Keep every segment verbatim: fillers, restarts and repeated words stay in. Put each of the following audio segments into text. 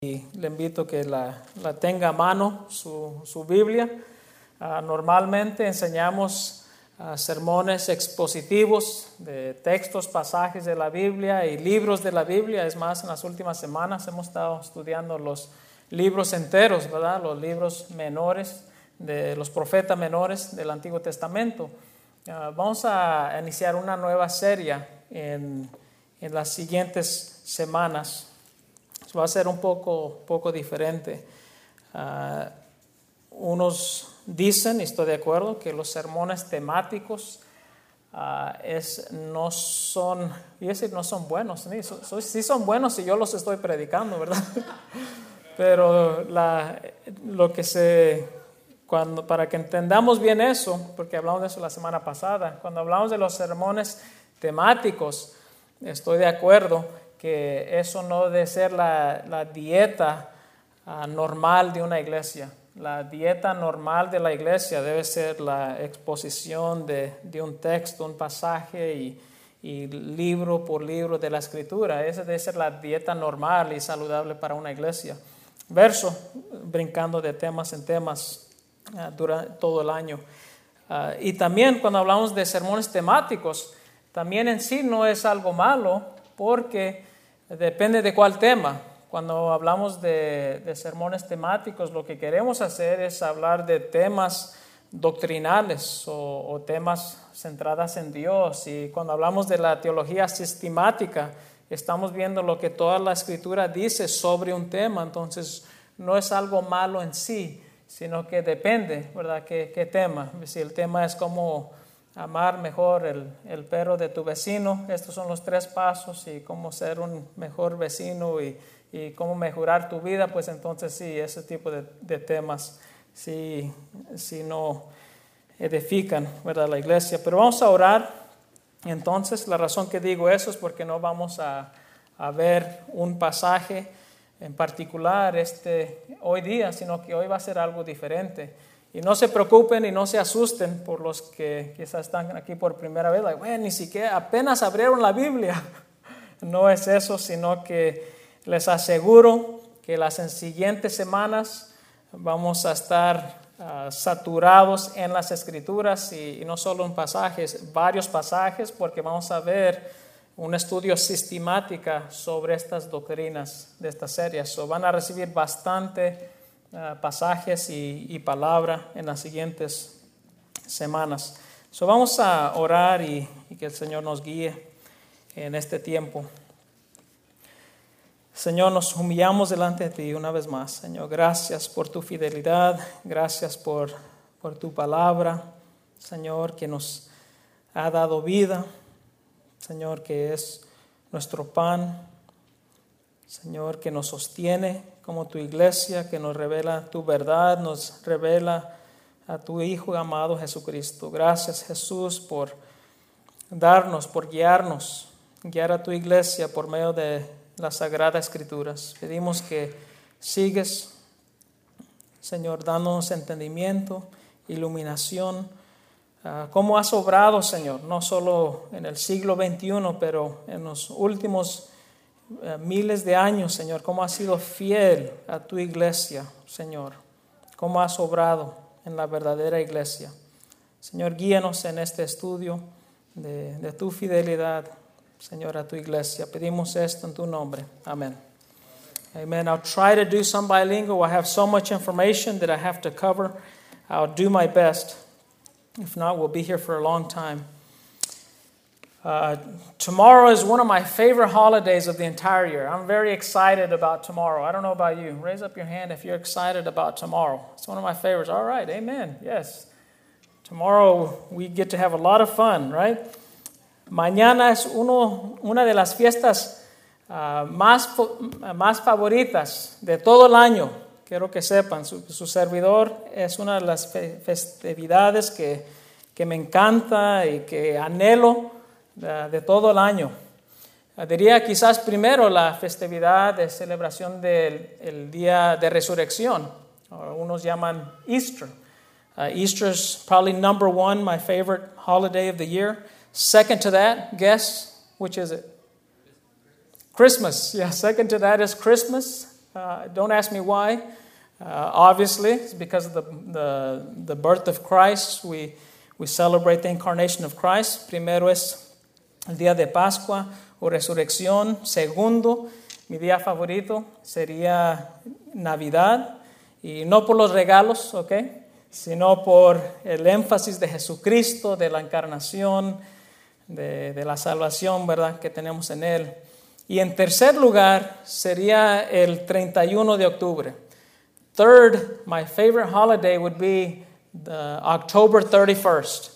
Y le invito a que la, la tenga a mano, su, su Biblia. Uh, normalmente enseñamos uh, sermones expositivos de textos, pasajes de la Biblia y libros de la Biblia. Es más, en las últimas semanas hemos estado estudiando los libros enteros, ¿verdad? Los libros menores, de los profetas menores del Antiguo Testamento. Uh, vamos a iniciar una nueva serie en, en las siguientes semanas. Va a ser un poco, poco diferente. Uh, unos dicen, y estoy de acuerdo, que los sermones temáticos uh, es, no son, y decir, no son buenos. ¿sí? So, so, sí son buenos si yo los estoy predicando, ¿verdad? Pero la, lo que se, cuando, para que entendamos bien eso, porque hablamos de eso la semana pasada, cuando hablamos de los sermones temáticos, estoy de acuerdo que eso no debe ser la, la dieta uh, normal de una iglesia. La dieta normal de la iglesia debe ser la exposición de, de un texto, un pasaje y, y libro por libro de la Escritura. Esa debe ser la dieta normal y saludable para una iglesia. Verso, brincando de temas en temas uh, durante todo el año. Uh, y también cuando hablamos de sermones temáticos, también en sí no es algo malo, porque depende de cuál tema. Cuando hablamos de, de sermones temáticos, lo que queremos hacer es hablar de temas doctrinales o, o temas centrados en Dios. Y cuando hablamos de la teología sistemática, estamos viendo lo que toda la Escritura dice sobre un tema. Entonces, no es algo malo en sí, sino que depende, ¿verdad?, qué, qué tema. Si el tema es como amar mejor el, el perro de tu vecino, estos son los tres pasos, y cómo ser un mejor vecino y, y cómo mejorar tu vida, pues entonces sí, ese tipo de, de temas sí, sí no edifican, ¿verdad?, la iglesia. Pero vamos a orar. Entonces, la razón que digo eso es porque no vamos a, a ver un pasaje en particular este, hoy día, sino que hoy va a ser algo diferente. Y no se preocupen y no se asusten por los que quizás están aquí por primera vez. Like, bueno, ni siquiera apenas abrieron la Biblia. No es eso, sino que les aseguro que las siguientes semanas vamos a estar uh, saturados en las Escrituras y, y no solo en pasajes, varios pasajes, porque vamos a ver un estudio sistemático sobre estas doctrinas de esta serie. So, van a recibir bastante Uh, pasajes y, y palabra en las siguientes semanas. So, vamos a orar y, y que el Señor nos guíe en este tiempo. Señor, nos humillamos delante de ti una vez más. Señor, gracias por tu fidelidad, gracias por, por tu palabra, Señor, que nos ha dado vida, Señor, que es nuestro pan, Señor, que nos sostiene como tu iglesia, que nos revela tu verdad, nos revela a tu Hijo amado Jesucristo. Gracias, Jesús, por darnos, por guiarnos, guiar a tu iglesia por medio de las Sagradas Escrituras. Pedimos que sigues, Señor, dándonos entendimiento, iluminación, uh, cómo has obrado, Señor, no solo en el siglo veintiuno, pero en los últimos Uh, miles de años, Señor, cómo has sido fiel a tu iglesia, Señor, cómo has obrado en la verdadera iglesia. Señor, guíanos en este estudio de, de tu fidelidad, Señor, a tu iglesia. Pedimos esto en tu nombre. Amén. Amen. I'll try to do some bilingual. I have so much information that I have to cover. I'll do my best. If not, we'll be here for a long time. Uh, tomorrow is one of my favorite holidays of the entire year. I'm very excited about tomorrow. I don't know about you. Raise up your hand if you're excited about tomorrow. It's one of my favorites. All right, amen. Yes. Tomorrow we get to have a lot of fun, right? Mañana es uno, una de las fiestas uh, más, más favoritas de todo el año. Quiero que sepan, su, su servidor es una de las fe, festividades que, que me encanta y que anhelo De, de todo el año. Diría quizás primero la festividad de celebración del el día de resurrección. Algunos llaman Easter. Uh, Easter is probably number one, my favorite holiday of the year. Second to that, guess, which is it? Christmas. Yeah, second to that is Christmas. Uh, don't ask me why. Uh, obviously, it's because of the, the, the birth of Christ. We, we celebrate the incarnation of Christ. Primero es el día de Pascua o resurrección. Segundo, mi día favorito sería Navidad. Y no por los regalos, ¿ok? Sino por el énfasis de Jesucristo, de la encarnación, de, de la salvación, ¿verdad?, que tenemos en Él. Y en tercer lugar sería el treinta y uno de octubre. Third, my favorite holiday would be the October thirty-first.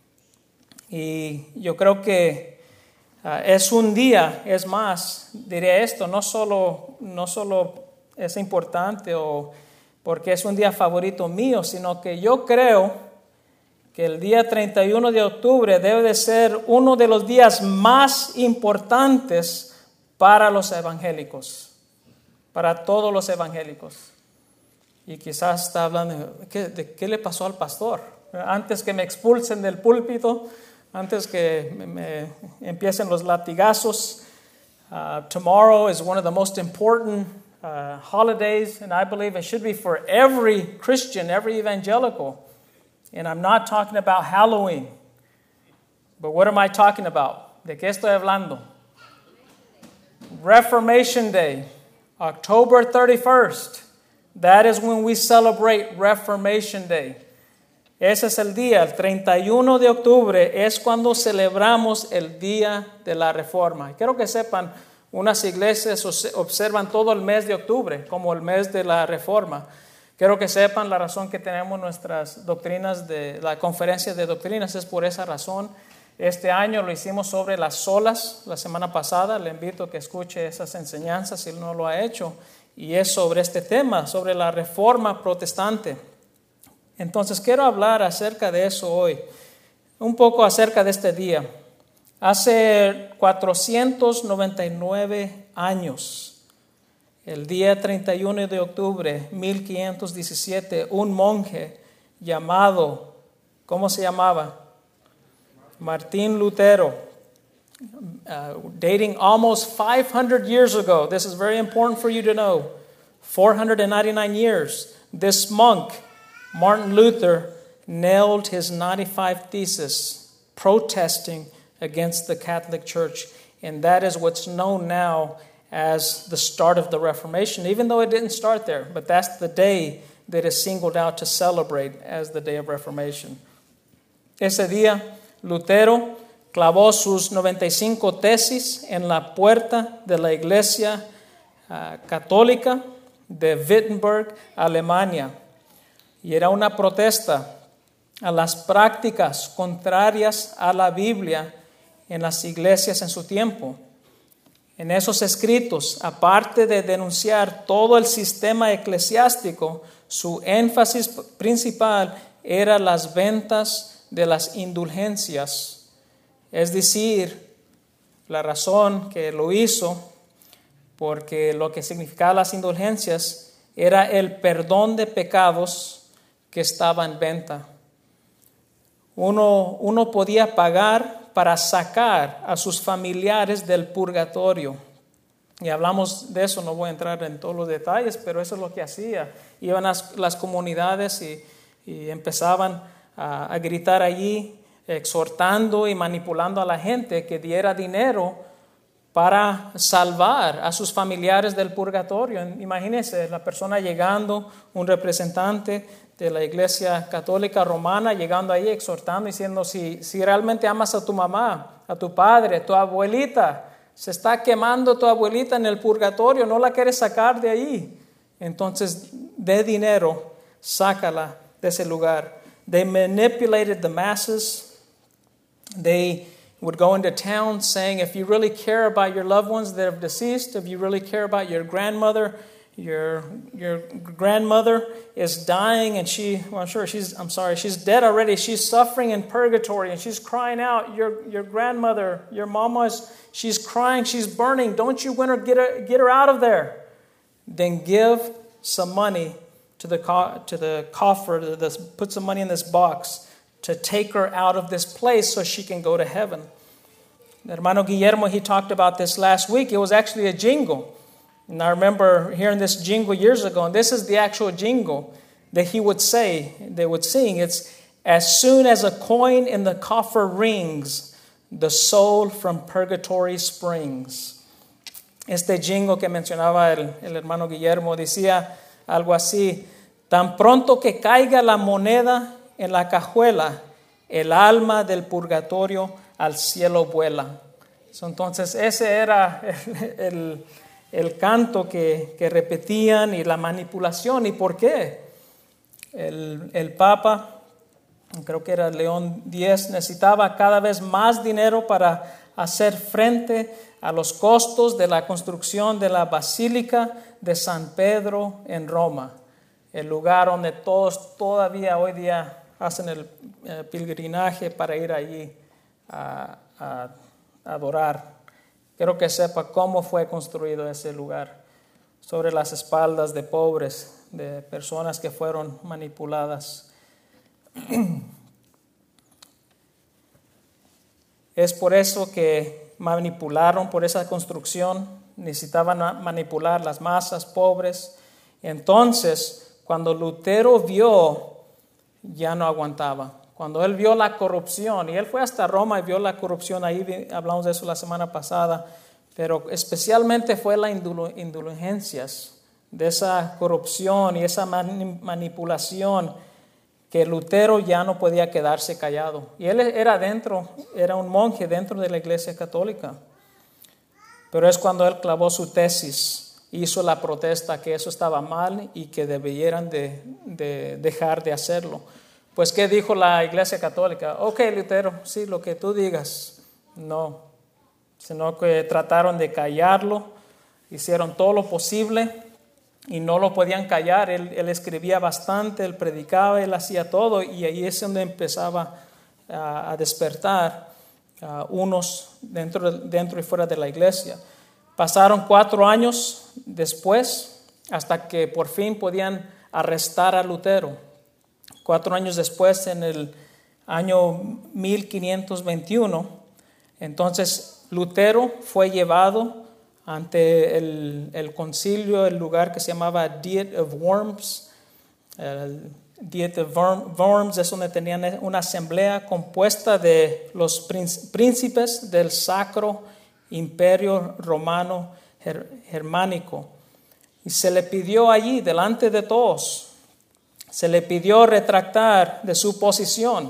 Y yo creo que uh, es un día, es más, diré esto, no solo, no solo es importante o porque es un día favorito mío, sino que yo creo que el día treinta y uno de octubre debe de ser uno de los días más importantes para los evangélicos, para todos los evangélicos. Y quizás está hablando, ¿qué, ¿de qué le pasó al pastor? Antes que me expulsen del púlpito, antes que me, me empiecen los latigazos. Uh, tomorrow is one of the most important uh, holidays, and I believe it should be for every Christian, every evangelical. And I'm not talking about Halloween. But what am I talking about? ¿De qué estoy hablando? Reformation Day, October thirty-first. That is when we celebrate Reformation Day. Ese es el día, el treinta y uno de octubre es cuando celebramos el día de la Reforma. Quiero que sepan, unas iglesias observan todo el mes de octubre como el mes de la Reforma. Quiero que sepan la razón que tenemos nuestras doctrinas, de la conferencia de doctrinas es por esa razón. Este año lo hicimos sobre las solas, la semana pasada. Le invito a que escuche esas enseñanzas si no lo ha hecho. Y es sobre este tema, sobre la reforma protestante. Entonces quiero hablar acerca de eso hoy, un poco acerca de este día. Hace cuatrocientos noventa y nueve años, el día treinta y uno de octubre de mil quinientos diecisiete, un monje llamado, ¿cómo se llamaba? Martín Lutero. Uh, dating almost five hundred years ago. This is very important for you to know. four hundred ninety-nine years. This monk, Martin Luther, nailed his ninety-five Thesis protesting against the Catholic Church. And that is what's known now as the start of the Reformation, even though it didn't start there. But that's the day that is singled out to celebrate as the day of Reformation. Ese día, Lutero clavó sus noventa y cinco tesis en la puerta de la Iglesia uh, Católica de Wittenberg, Alemania. Y era una protesta a las prácticas contrarias a la Biblia en las iglesias en su tiempo. En esos escritos, aparte de denunciar todo el sistema eclesiástico, su énfasis principal era las ventas de las indulgencias. Es decir, la razón que lo hizo, porque lo que significaba las indulgencias era el perdón de pecados que estaba en venta. Uno, uno podía pagar para sacar a sus familiares del purgatorio. Y hablamos de eso, no voy a entrar en todos los detalles, pero eso es lo que hacía. Iban a las, las comunidades y, y empezaban a, a gritar allí, exhortando y manipulando a la gente que diera dinero para salvar a sus familiares del purgatorio. Imagínense la persona llegando, un representante de la Iglesia Católica Romana, llegando ahí exhortando, diciendo, si, si realmente amas a tu mamá, a tu padre, tu abuelita, se está quemando tu abuelita en el purgatorio, no la quieres sacar de ahí. Entonces, de dinero, sácala de ese lugar. They manipulated the masses. They would go into town saying, if you really care about your loved ones that have deceased, if you really care about your grandmother, your your grandmother is dying and she, well, I'm sure she's, I'm sorry, she's dead already. She's suffering in purgatory and she's crying out, your your grandmother, your mama, is, she's crying, she's burning. Don't you want to get her, get her out of there? Then give some money to the co- to the coffer, to this, put some money in this box to take her out of this place so she can go to heaven. Hermano Guillermo, he talked about this last week. It was actually a jingle. And I remember hearing this jingle years ago, and this is the actual jingle that he would say, they would sing. It's, as soon as a coin in the coffer rings, the soul from purgatory springs. Este jingle que mencionaba el, el hermano Guillermo decía algo así: tan pronto que caiga la moneda en la cajuela, el alma del purgatorio al cielo vuela. Entonces ese era el, el, el canto que, que repetían y la manipulación. ¿Y por qué? El, el Papa, creo que era León X, necesitaba cada vez más dinero para hacer frente a los costos de la construcción de la Basílica de San Pedro en Roma, el lugar donde todos todavía hoy día hacen el eh, pilgrinaje para ir allí a, a, a adorar. Quiero que sepa cómo fue construido ese lugar, sobre las espaldas de pobres, de personas que fueron manipuladas. Es por eso que manipularon, por esa construcción, necesitaban manipular las masas pobres. Entonces, cuando Lutero vio, ya no aguantaba. Cuando él vio la corrupción, y él fue hasta Roma y vio la corrupción, ahí hablamos de eso la semana pasada, pero especialmente fue las indulgencias de esa corrupción y esa manipulación, que Lutero ya no podía quedarse callado. Y él era dentro, era un monje dentro de la Iglesia Católica. Pero es cuando él clavó su tesis, hizo la protesta que eso estaba mal y que debieran de, de dejar de hacerlo. Pues, ¿qué dijo la Iglesia Católica? Ok, Lutero, sí, lo que tú digas. No, sino que trataron de callarlo, hicieron todo lo posible y no lo podían callar. Él, él escribía bastante, él predicaba, él hacía todo, y ahí es donde empezaba a, a despertar a unos dentro, dentro y fuera de la iglesia. Pasaron cuatro años después hasta que por fin podían arrestar a Lutero. Cuatro años después, en el año mil quinientos veintiuno, entonces Lutero fue llevado ante el, el concilio, el lugar que se llamaba Diet of Worms. El Diet of Worms es donde tenían una asamblea compuesta de los príncipes del Sacro Imperio Romano Germánico. Y se le pidió allí, delante de todos, se le pidió retractar de su posición.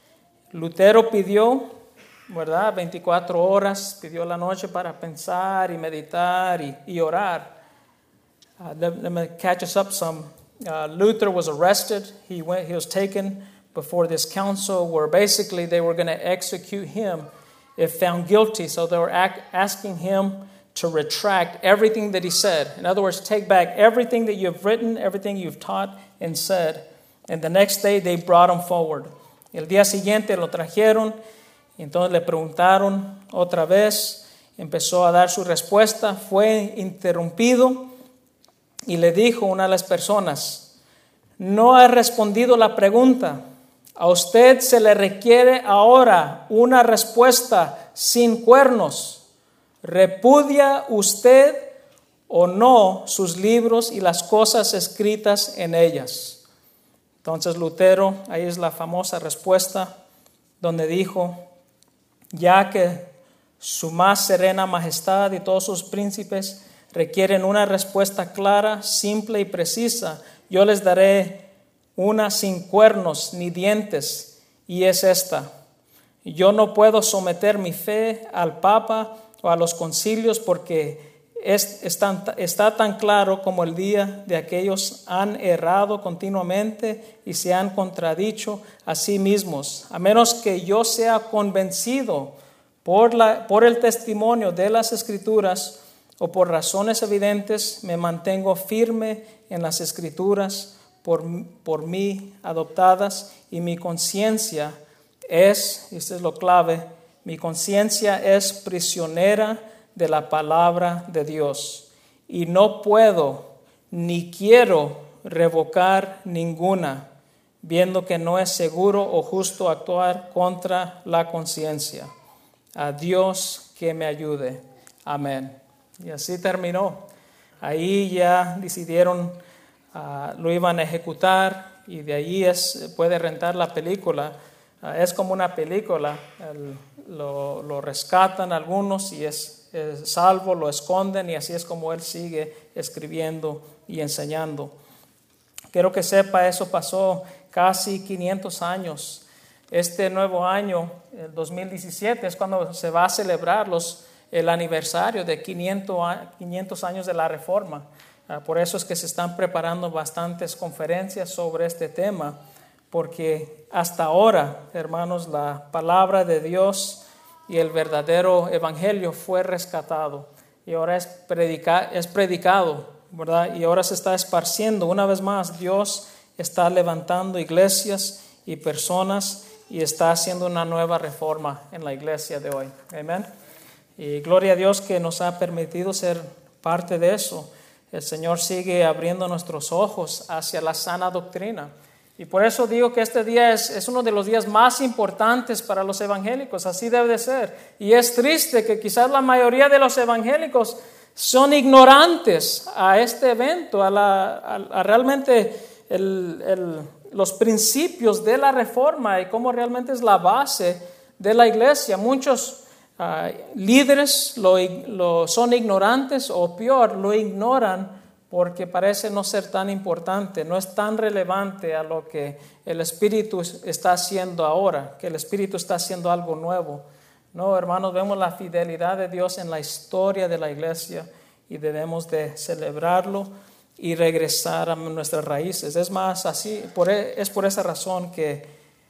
Lutero pidió, ¿verdad? veinticuatro horas, pidió la noche para pensar y meditar y, y orar. Uh, let, let me catch us up some. Uh, Luther was arrested. He went. He was taken before this council, where basically they were going to execute him if found guilty. So they were ac- asking him to retract everything that he said. In other words, take back everything that you've written, everything you've taught and said. And the next day they brought him forward. El día siguiente lo trajeron. Entonces le preguntaron otra vez, empezó a dar su respuesta, fue interrumpido y le dijo una de las personas: no ha respondido la pregunta, a usted se le requiere ahora una respuesta sin cuernos. ¿Repudia usted o no sus libros y las cosas escritas en ellas? Entonces Lutero, ahí es la famosa respuesta donde dijo: ya que su más serena majestad y todos sus príncipes requieren una respuesta clara, simple y precisa, yo les daré una sin cuernos ni dientes, y es esta: yo no puedo someter mi fe al Papa o a los concilios, porque es, es tan, está tan claro como el día de aquellos han errado continuamente y se han contradicho a sí mismos, a menos que yo sea convencido por, la, por el testimonio de las Escrituras o por razones evidentes, me mantengo firme en las Escrituras por, por mí adoptadas, y mi conciencia es, y esto es lo clave, mi conciencia es prisionera de la palabra de Dios, y no puedo ni quiero revocar ninguna, viendo que no es seguro o justo actuar contra la conciencia. A Dios que me ayude. Amén. Y así terminó. ahí ya decidieron, uh, lo iban a ejecutar y de ahí es, puede rentar la película. Uh, es como una película, el, lo, lo rescatan algunos y es, es salvo, lo esconden y así es como él sigue escribiendo y enseñando. Quiero que sepa, eso pasó casi quinientos años. Este nuevo año, el dos mil diecisiete, es cuando se va a celebrar los, el aniversario de quinientos años de la Reforma. Uh, por eso es que se están preparando bastantes conferencias sobre este tema, porque hasta ahora, hermanos, la palabra de Dios y el verdadero evangelio fue rescatado y ahora es, predica, es predicado, ¿verdad? Y ahora se está esparciendo. Una vez más, Dios está levantando iglesias y personas y está haciendo una nueva reforma en la iglesia de hoy. Amén. Y gloria a Dios que nos ha permitido ser parte de eso. El Señor sigue abriendo nuestros ojos hacia la sana doctrina. Y por eso digo que este día es, es uno de los días más importantes para los evangélicos. Así debe de ser. Y es triste que quizás la mayoría de los evangélicos son ignorantes a este evento, a, la, a, a realmente el, el, los principios de la reforma y cómo realmente es la base de la iglesia. Muchos uh, líderes lo, lo son ignorantes o peor, lo ignoran porque parece no ser tan importante, no es tan relevante a lo que el Espíritu está haciendo ahora, que el Espíritu está haciendo algo nuevo. No, hermanos, vemos la fidelidad de Dios en la historia de la iglesia y debemos de celebrarlo y regresar a nuestras raíces. Es más, así, por, es por esa razón que,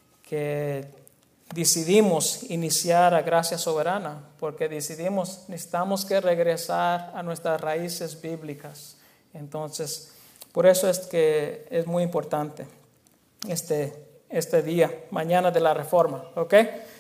que decidimos iniciar a Gracia Soberana, porque decidimos, necesitamos que regresar a nuestras raíces bíblicas. Entonces, por eso es que es muy importante este, este día, mañana de la Reforma, ¿ok?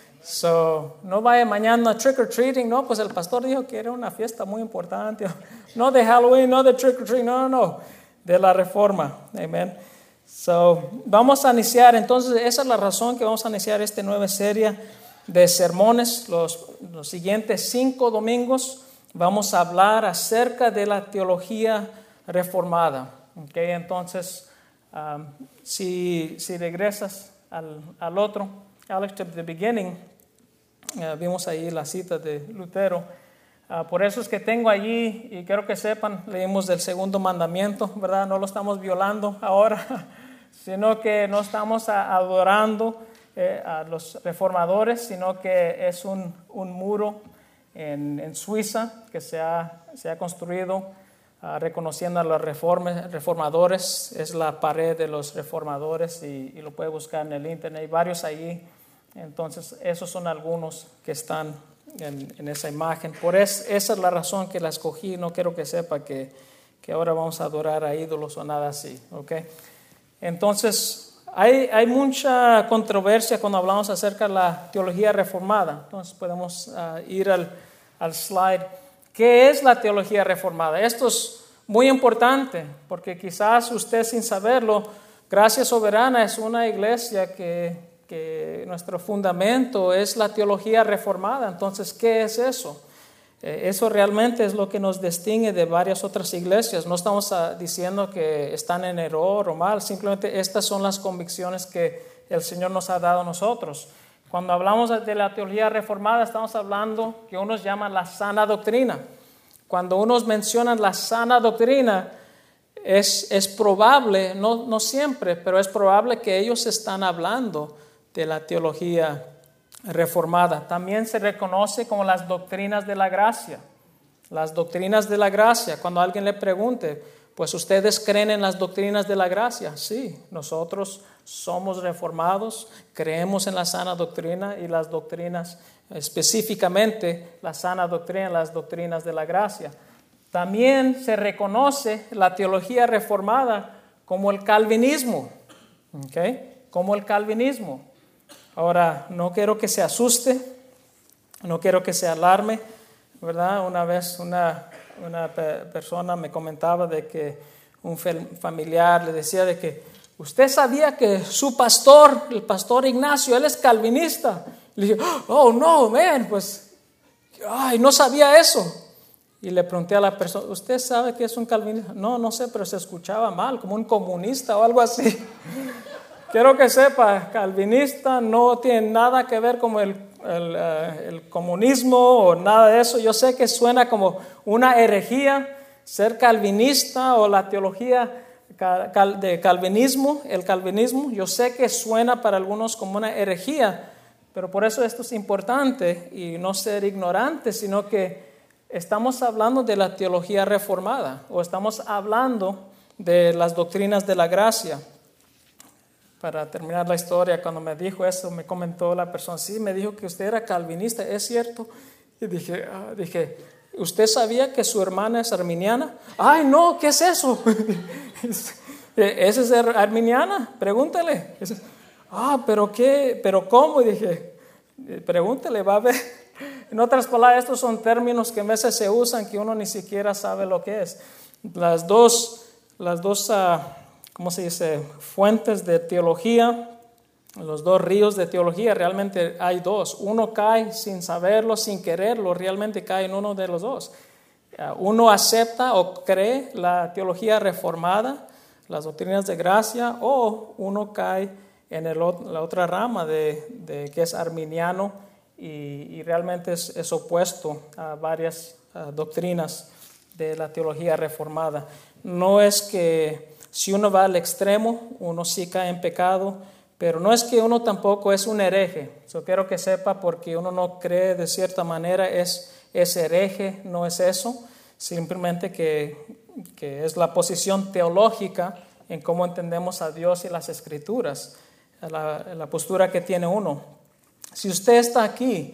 So, no vaya mañana trick or treating, no, pues el pastor dijo que era una fiesta muy importante, no de Halloween, no de trick or treating, no, no, no, de la Reforma, amén. So, vamos a iniciar, entonces esa es la razón que vamos a iniciar esta nueva serie de sermones, los, los siguientes cinco domingos vamos a hablar acerca de la teología reformada. Okay, entonces, um, si, si regresas al, al otro, Alex, to the beginning, uh, vimos ahí la cita de Lutero. Uh, por eso es que tengo allí, y quiero que sepan, leímos del segundo mandamiento, ¿verdad? No lo estamos violando ahora, sino que no estamos a, adorando eh, a los reformadores, sino que es un, un muro en, en Suiza que se ha, se ha construido Uh, reconociendo a los reformes, reformadores. Es la pared de los reformadores y, y lo puede buscar en el internet. Hay varios ahí. Entonces, esos son algunos que están en, en esa imagen. Por es, esa es la razón que la escogí. No quiero que sepa que, que ahora vamos a adorar a ídolos o nada así. ¿Okay? Entonces, hay, hay mucha controversia cuando hablamos acerca de la teología reformada. Entonces, podemos uh, ir al, al slide. ¿Qué es la teología reformada? Esto es muy importante porque quizás usted sin saberlo, Gracia Soberana es una iglesia que, que nuestro fundamento es la teología reformada. Entonces, ¿qué es eso? Eh, eso realmente es lo que nos distingue de varias otras iglesias. No estamos uh, diciendo que están en error o mal, simplemente estas son las convicciones que el Señor nos ha dado a nosotros. Cuando hablamos de la teología reformada, estamos hablando que unos llaman la sana doctrina. Cuando unos mencionan la sana doctrina, es, es probable, no, no siempre, pero es probable que ellos están hablando de la teología reformada. También se reconoce como las doctrinas de la gracia. Las doctrinas de la gracia. Cuando alguien le pregunte, pues ustedes creen en las doctrinas de la gracia. Sí, nosotros somos reformados, creemos en la sana doctrina y las doctrinas, específicamente la sana doctrina, las doctrinas de la gracia. También se reconoce la teología reformada como el calvinismo, ¿okay? Como el calvinismo. Ahora, no quiero que se asuste, no quiero que se alarme, ¿verdad? Una vez una, una persona me comentaba de que un familiar le decía de que usted sabía que su pastor, el pastor Ignacio, él es calvinista. Le dije, oh no, man, pues, ay, no sabía eso. Y le pregunté a la persona, ¿usted sabe qué es un calvinista? No, no sé, pero se escuchaba mal, como un comunista o algo así. Quiero que sepa, calvinista no tiene nada que ver con el, el, uh, el comunismo o nada de eso. Yo sé que suena como una herejía ser calvinista o la teología de calvinismo, el calvinismo. Yo sé que suena para algunos como una herejía, pero por eso esto es importante y no ser ignorante, sino que estamos hablando de la teología reformada o estamos hablando de las doctrinas de la gracia. Para terminar la historia, cuando me dijo eso, me comentó la persona, sí, me dijo que usted era calvinista, ¿es cierto? Y dije, ah, dije, ¿usted sabía que su hermana es arminiana? Ay, no, ¿qué es eso? ¿Esa es arminiana? Pregúntale. Ah, ¿pero qué? ¿Pero cómo? Y dije, pregúntale, va a ver. En otras palabras, estos son términos que a veces se usan que uno ni siquiera sabe lo que es. Las dos, las dos, uh, ¿cómo se dice? Fuentes de teología, los dos ríos de teología, realmente hay dos. Uno cae sin saberlo, sin quererlo, realmente cae en uno de los dos. Uh, uno acepta o cree la teología reformada, las doctrinas de gracia, o uno cae en el, la otra rama de, de que es arminiano y, y realmente es, es opuesto a varias uh, doctrinas de la teología reformada. No es que si uno va al extremo, uno sí cae en pecado, pero no es que uno tampoco es un hereje. Yo quiero que sepa, porque uno no cree de cierta manera es, es hereje, no es eso, simplemente que, que es la posición teológica en cómo entendemos a Dios y las Escrituras, la, la postura que tiene uno. Si usted está aquí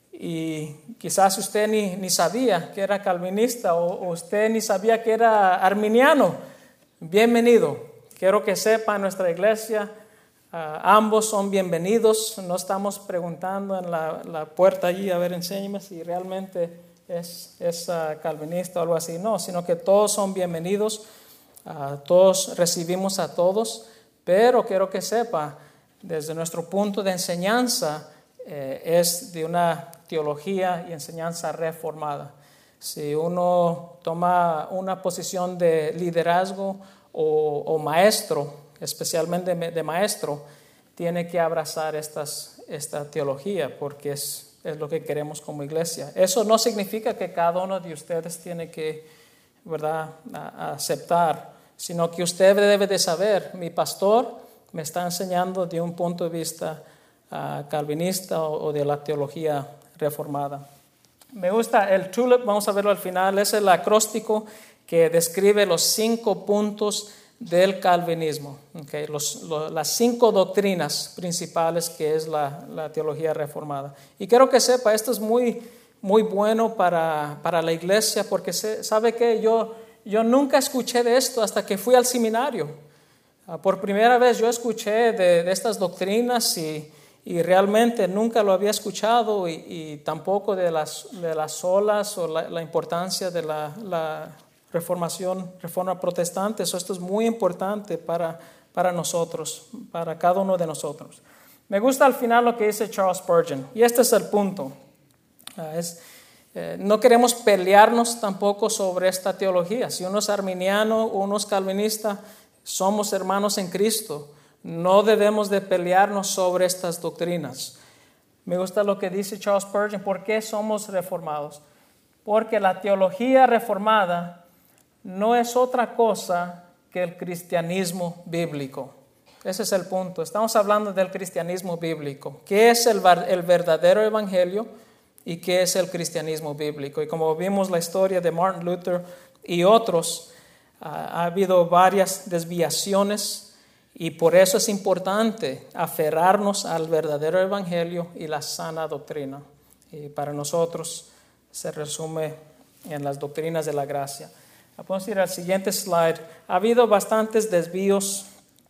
y quizás usted ni, ni sabía que era calvinista o, o usted ni sabía que era arminiano, bienvenido. Quiero que sepa, en nuestra iglesia uh, ambos son bienvenidos. No estamos preguntando en la, la puerta allí, a ver, enséñame si realmente es, es uh, calvinista o algo así. No, sino que todos son bienvenidos. Uh, todos recibimos a todos, pero quiero que sepa, desde nuestro punto de enseñanza, eh, es de una teología y enseñanza reformada. Si uno toma una posición de liderazgo o, o maestro, especialmente de maestro, tiene que abrazar estas, esta teología, porque es, es lo que queremos como iglesia. Eso no significa que cada uno de ustedes tiene que, ¿verdad?, a, a aceptar, sino que usted debe de saber, mi pastor me está enseñando de un punto de vista uh, calvinista o, o de la teología reformada. Me gusta el TULIP, vamos a verlo al final, es el acróstico que describe los cinco puntos del calvinismo, okay, los, los, las cinco doctrinas principales que es la, la teología reformada. Y quiero que sepa, esto es muy, muy bueno para, para la iglesia, porque se, sabe que yo, yo nunca escuché de esto hasta que fui al seminario. Uh, por primera vez yo escuché de, de estas doctrinas y Y realmente nunca lo había escuchado y, y tampoco de las, de las solas o la, la importancia de la, la reformación, reforma protestante. So, esto es muy importante para, para nosotros, para cada uno de nosotros. Me gusta al final lo que dice Charles Spurgeon, y este es el punto. Uh, es, eh, no queremos pelearnos tampoco sobre esta teología. Si uno es arminiano o uno es calvinista, somos hermanos en Cristo. No debemos de pelearnos sobre estas doctrinas. Me gusta lo que dice Charles Spurgeon. ¿Por qué somos reformados? Porque la teología reformada no es otra cosa que el cristianismo bíblico. Ese es el punto. Estamos hablando del cristianismo bíblico. ¿Qué es el, el verdadero evangelio y qué es el cristianismo bíblico? Y como vimos la historia de Martin Luther y otros, uh, ha habido varias desviaciones. Y por eso es importante aferrarnos al verdadero evangelio y la sana doctrina. Y para nosotros se resume en las doctrinas de la gracia. Vamos a ir al siguiente slide. Ha habido bastantes desvíos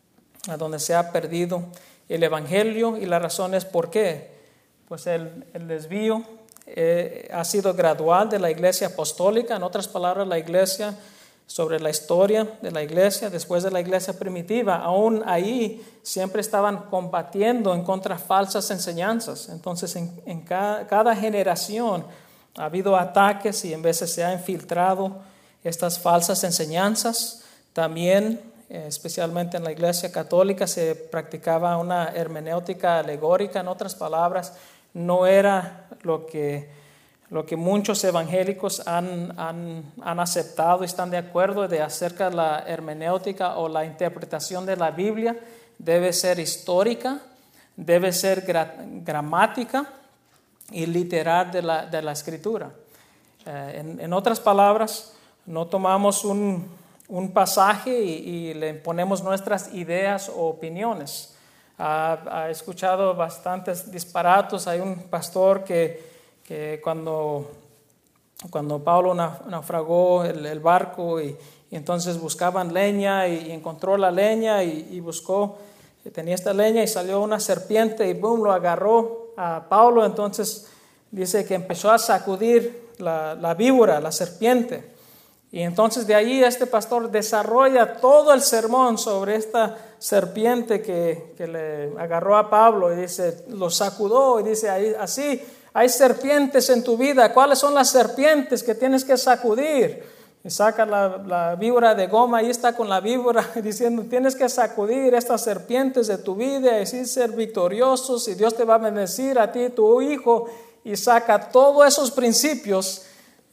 a donde se ha perdido el evangelio y la razón es por qué. Pues el, el desvío eh, ha sido gradual de la iglesia apostólica. En otras palabras, la iglesia, sobre la historia de la iglesia, después de la iglesia primitiva, aún ahí siempre estaban combatiendo en contra de falsas enseñanzas. Entonces, en, en cada, cada generación Ha habido ataques y en veces se han infiltrado estas falsas enseñanzas. También, especialmente en la Iglesia Católica, se practicaba una hermenéutica alegórica. En otras palabras, no era lo que, lo que muchos evangélicos han, han, han aceptado y están de acuerdo de acerca de la hermenéutica o la interpretación de la Biblia. Debe ser histórica, debe ser gra, gramática y literal de la, de la Escritura. Eh, en, en otras palabras, no tomamos un, un pasaje y, y le ponemos nuestras ideas o opiniones. Ha, ha escuchado bastantes disparatos. Hay un pastor que, que cuando, cuando Pablo naufragó el, el barco y, y entonces buscaban leña y, y encontró la leña y, y buscó, tenía esta leña y salió una serpiente y boom, lo agarró a Pablo. Entonces dice que empezó a sacudir la, la víbora, la serpiente. Y entonces de ahí este pastor desarrolla todo el sermón sobre esta serpiente que, que le agarró a Pablo y dice, lo sacudió y dice, así hay serpientes en tu vida. ¿Cuáles son las serpientes que tienes que sacudir? Y saca la, la víbora de goma y está con la víbora diciendo, tienes que sacudir estas serpientes de tu vida y así ser victoriosos y Dios te va a bendecir a ti y tu hijo. Y saca todos esos principios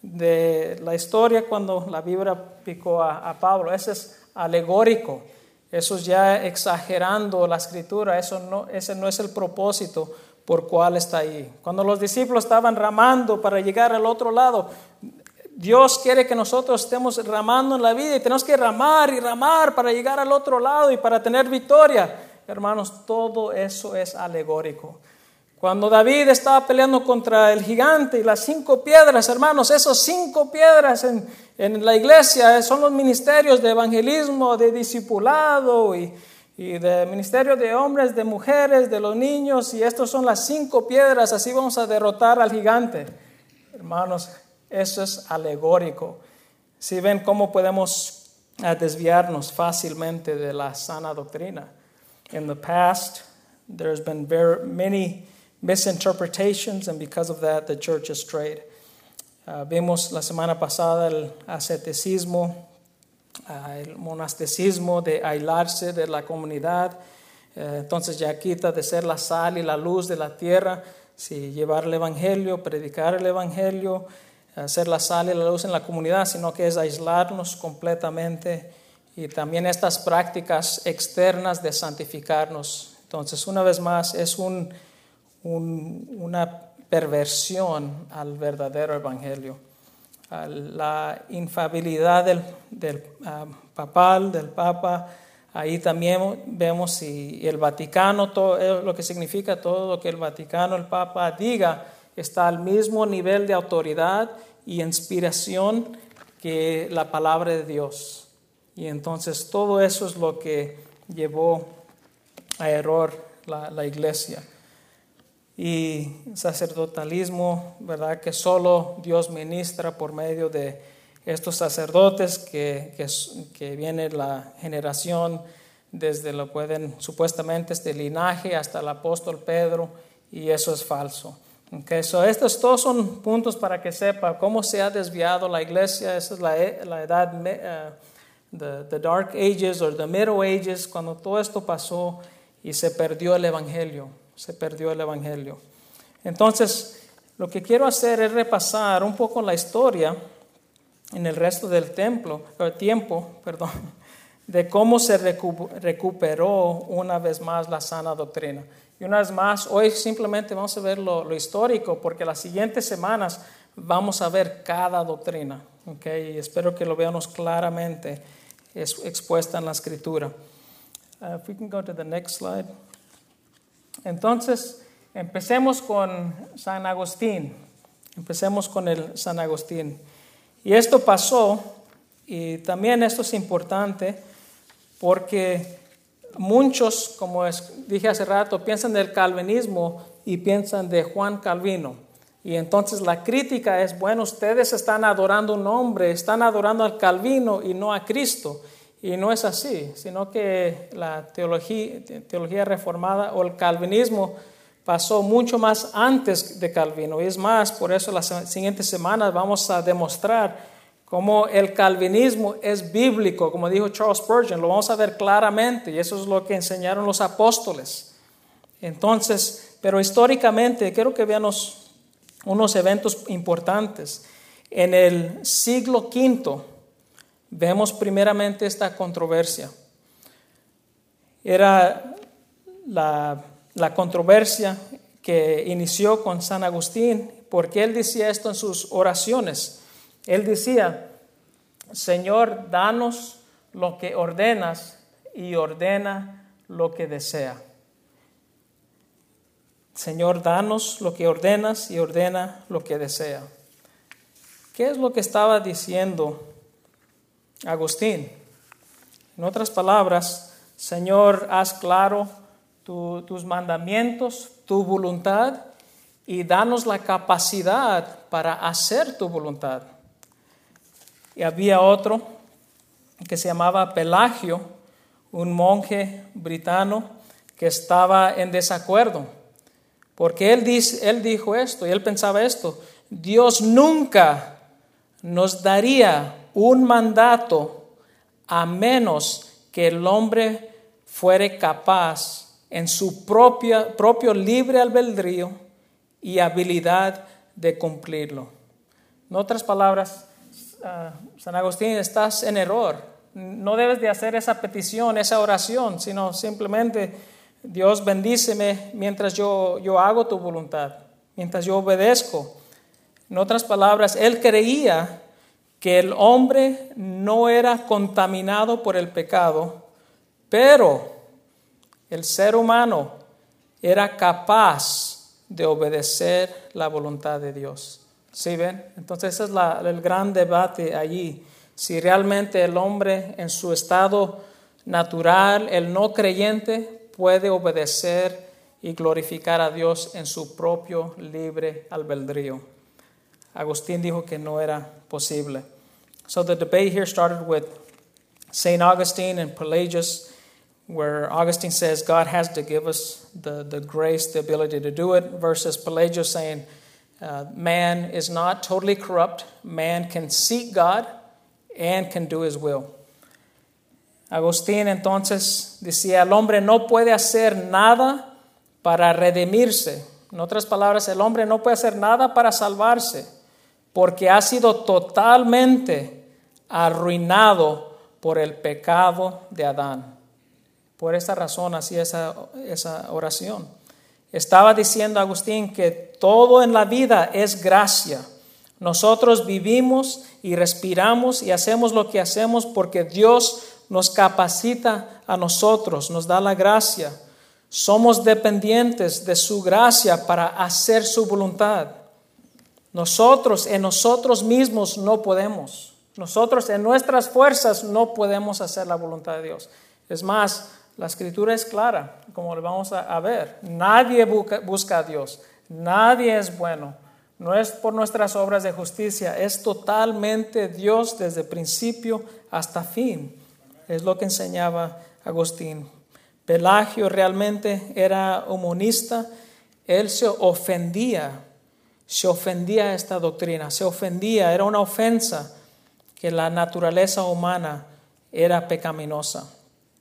de la historia cuando la víbora picó a, a Pablo. Eso es alegórico, eso es ya exagerando la escritura. Eso no, ese no es el propósito por cual está ahí. Cuando los discípulos estaban ramando para llegar al otro lado, Dios quiere que nosotros estemos ramando en la vida y tenemos que ramar y ramar para llegar al otro lado y para tener victoria. Hermanos, todo eso es alegórico. Cuando David estaba peleando contra el gigante y las cinco piedras, hermanos, esas cinco piedras en, en la iglesia son los ministerios de evangelismo, de discipulado y, y de ministerio de hombres, de mujeres, de los niños. Y estas son las cinco piedras, así vamos a derrotar al gigante. Hermanos, eso es alegórico. Si ven cómo podemos desviarnos fácilmente de la sana doctrina. In the past, there's been very many misinterpretations, and because of that, the church has strayed. Uh, vimos la semana pasada el asceticismo, uh, el monasticismo de aislarse de la comunidad. Uh, entonces ya quita de ser la sal y la luz de la tierra, si llevar el evangelio, predicar el evangelio, hacer la sal y la luz en la comunidad, sino que es aislarnos completamente y también estas prácticas externas de santificarnos. Entonces, una vez más, es un Un, una perversión al verdadero evangelio. La infalibilidad del, del uh, papal, del papa, ahí también vemos si el Vaticano, todo lo que significa todo lo que el Vaticano, el papa diga, está al mismo nivel de autoridad y inspiración que la palabra de Dios. Y entonces todo eso es lo que llevó a error la, la iglesia. Y sacerdotalismo, ¿verdad? Que solo Dios ministra por medio de estos sacerdotes que, que, que viene la generación desde lo pueden supuestamente este linaje hasta el apóstol Pedro, y eso es falso. Okay, so estos todos son puntos para que sepa cómo se ha desviado la iglesia. Esa es la, la edad, uh, the, the Dark Ages or the Middle Ages, cuando todo esto pasó y se perdió el evangelio. Se perdió el evangelio. Entonces, lo que quiero hacer es repasar un poco la historia en el resto del templo, el tiempo, perdón, de cómo se recu- recuperó una vez más la sana doctrina. Y una vez más, hoy simplemente vamos a ver lo, lo histórico, porque las siguientes semanas vamos a ver cada doctrina. Okay? Y espero que lo veamos claramente es, expuesta en la Escritura. Uh, if we can go to the next slide. Entonces, empecemos con San Agustín. Empecemos con el San Agustín. Y esto pasó, y también esto es importante, porque muchos, como dije hace rato, piensan del calvinismo y piensan de Juan Calvino. Y entonces la crítica es, bueno, ustedes están adorando un hombre, están adorando al Calvino y no a Cristo. Y no es así, sino que la teología, teología reformada o el calvinismo pasó mucho más antes de Calvino. Y es más, por eso las siguientes semanas vamos a demostrar cómo el calvinismo es bíblico, como dijo Charles Spurgeon. Lo vamos a ver claramente, y eso es lo que enseñaron los apóstoles. Entonces, pero históricamente, quiero que vean unos, unos eventos importantes. En el siglo quinto, vemos primeramente esta controversia. Era la, la controversia que inició con San Agustín, porque él decía esto en sus oraciones. Él decía: Señor, danos lo que ordenas y ordena lo que desea. Señor, danos lo que ordenas y ordena lo que desea. ¿Qué es lo que estaba diciendo Agustín? En otras palabras, Señor, haz claro tu, tus mandamientos, tu voluntad, y danos la capacidad para hacer tu voluntad. Y había otro que se llamaba Pelagio, un monje britano que estaba en desacuerdo, porque él, dice, él dijo esto, y él pensaba esto: Dios nunca nos daría un mandato a menos que el hombre fuere capaz en su propia, propio libre albedrío y habilidad de cumplirlo. En otras palabras, uh, San Agustín, estás en error. No debes de hacer esa petición, esa oración, sino simplemente: Dios, bendíceme mientras yo, yo hago tu voluntad, mientras yo obedezco. En otras palabras, él creía que el hombre no era contaminado por el pecado, pero el ser humano era capaz de obedecer la voluntad de Dios. ¿Sí ven? Entonces ese es la, el gran debate allí. Si realmente el hombre en su estado natural, el no creyente, puede obedecer y glorificar a Dios en su propio libre albedrío. Agustín dijo que no era posible. So the debate here started with Saint Augustine and Pelagius, where Augustine says God has to give us the, the grace, the ability to do it, versus Pelagius saying uh, man is not totally corrupt. Man can seek God and can do his will. Agustín entonces decía: el hombre no puede hacer nada para redimirse. En otras palabras, el hombre no puede hacer nada para salvarse, porque ha sido totalmente arruinado por el pecado de Adán. Por esa razón hacía esa, esa oración. Estaba diciendo Agustín que todo en la vida es gracia. Nosotros vivimos y respiramos y hacemos lo que hacemos porque Dios nos capacita a nosotros, nos da la gracia. Somos dependientes de su gracia para hacer su voluntad. Nosotros en nosotros mismos no podemos. Nosotros en nuestras fuerzas no podemos hacer la voluntad de Dios. Es más, la Escritura es clara, como lo vamos a, a ver. Nadie busca, busca a Dios. Nadie es bueno. No es por nuestras obras de justicia. Es totalmente Dios desde principio hasta fin. Es lo que enseñaba Agustín. Pelagio realmente era humanista. Él se ofendía. Se ofendía a esta doctrina. Se ofendía. Era una ofensa que la naturaleza humana era pecaminosa.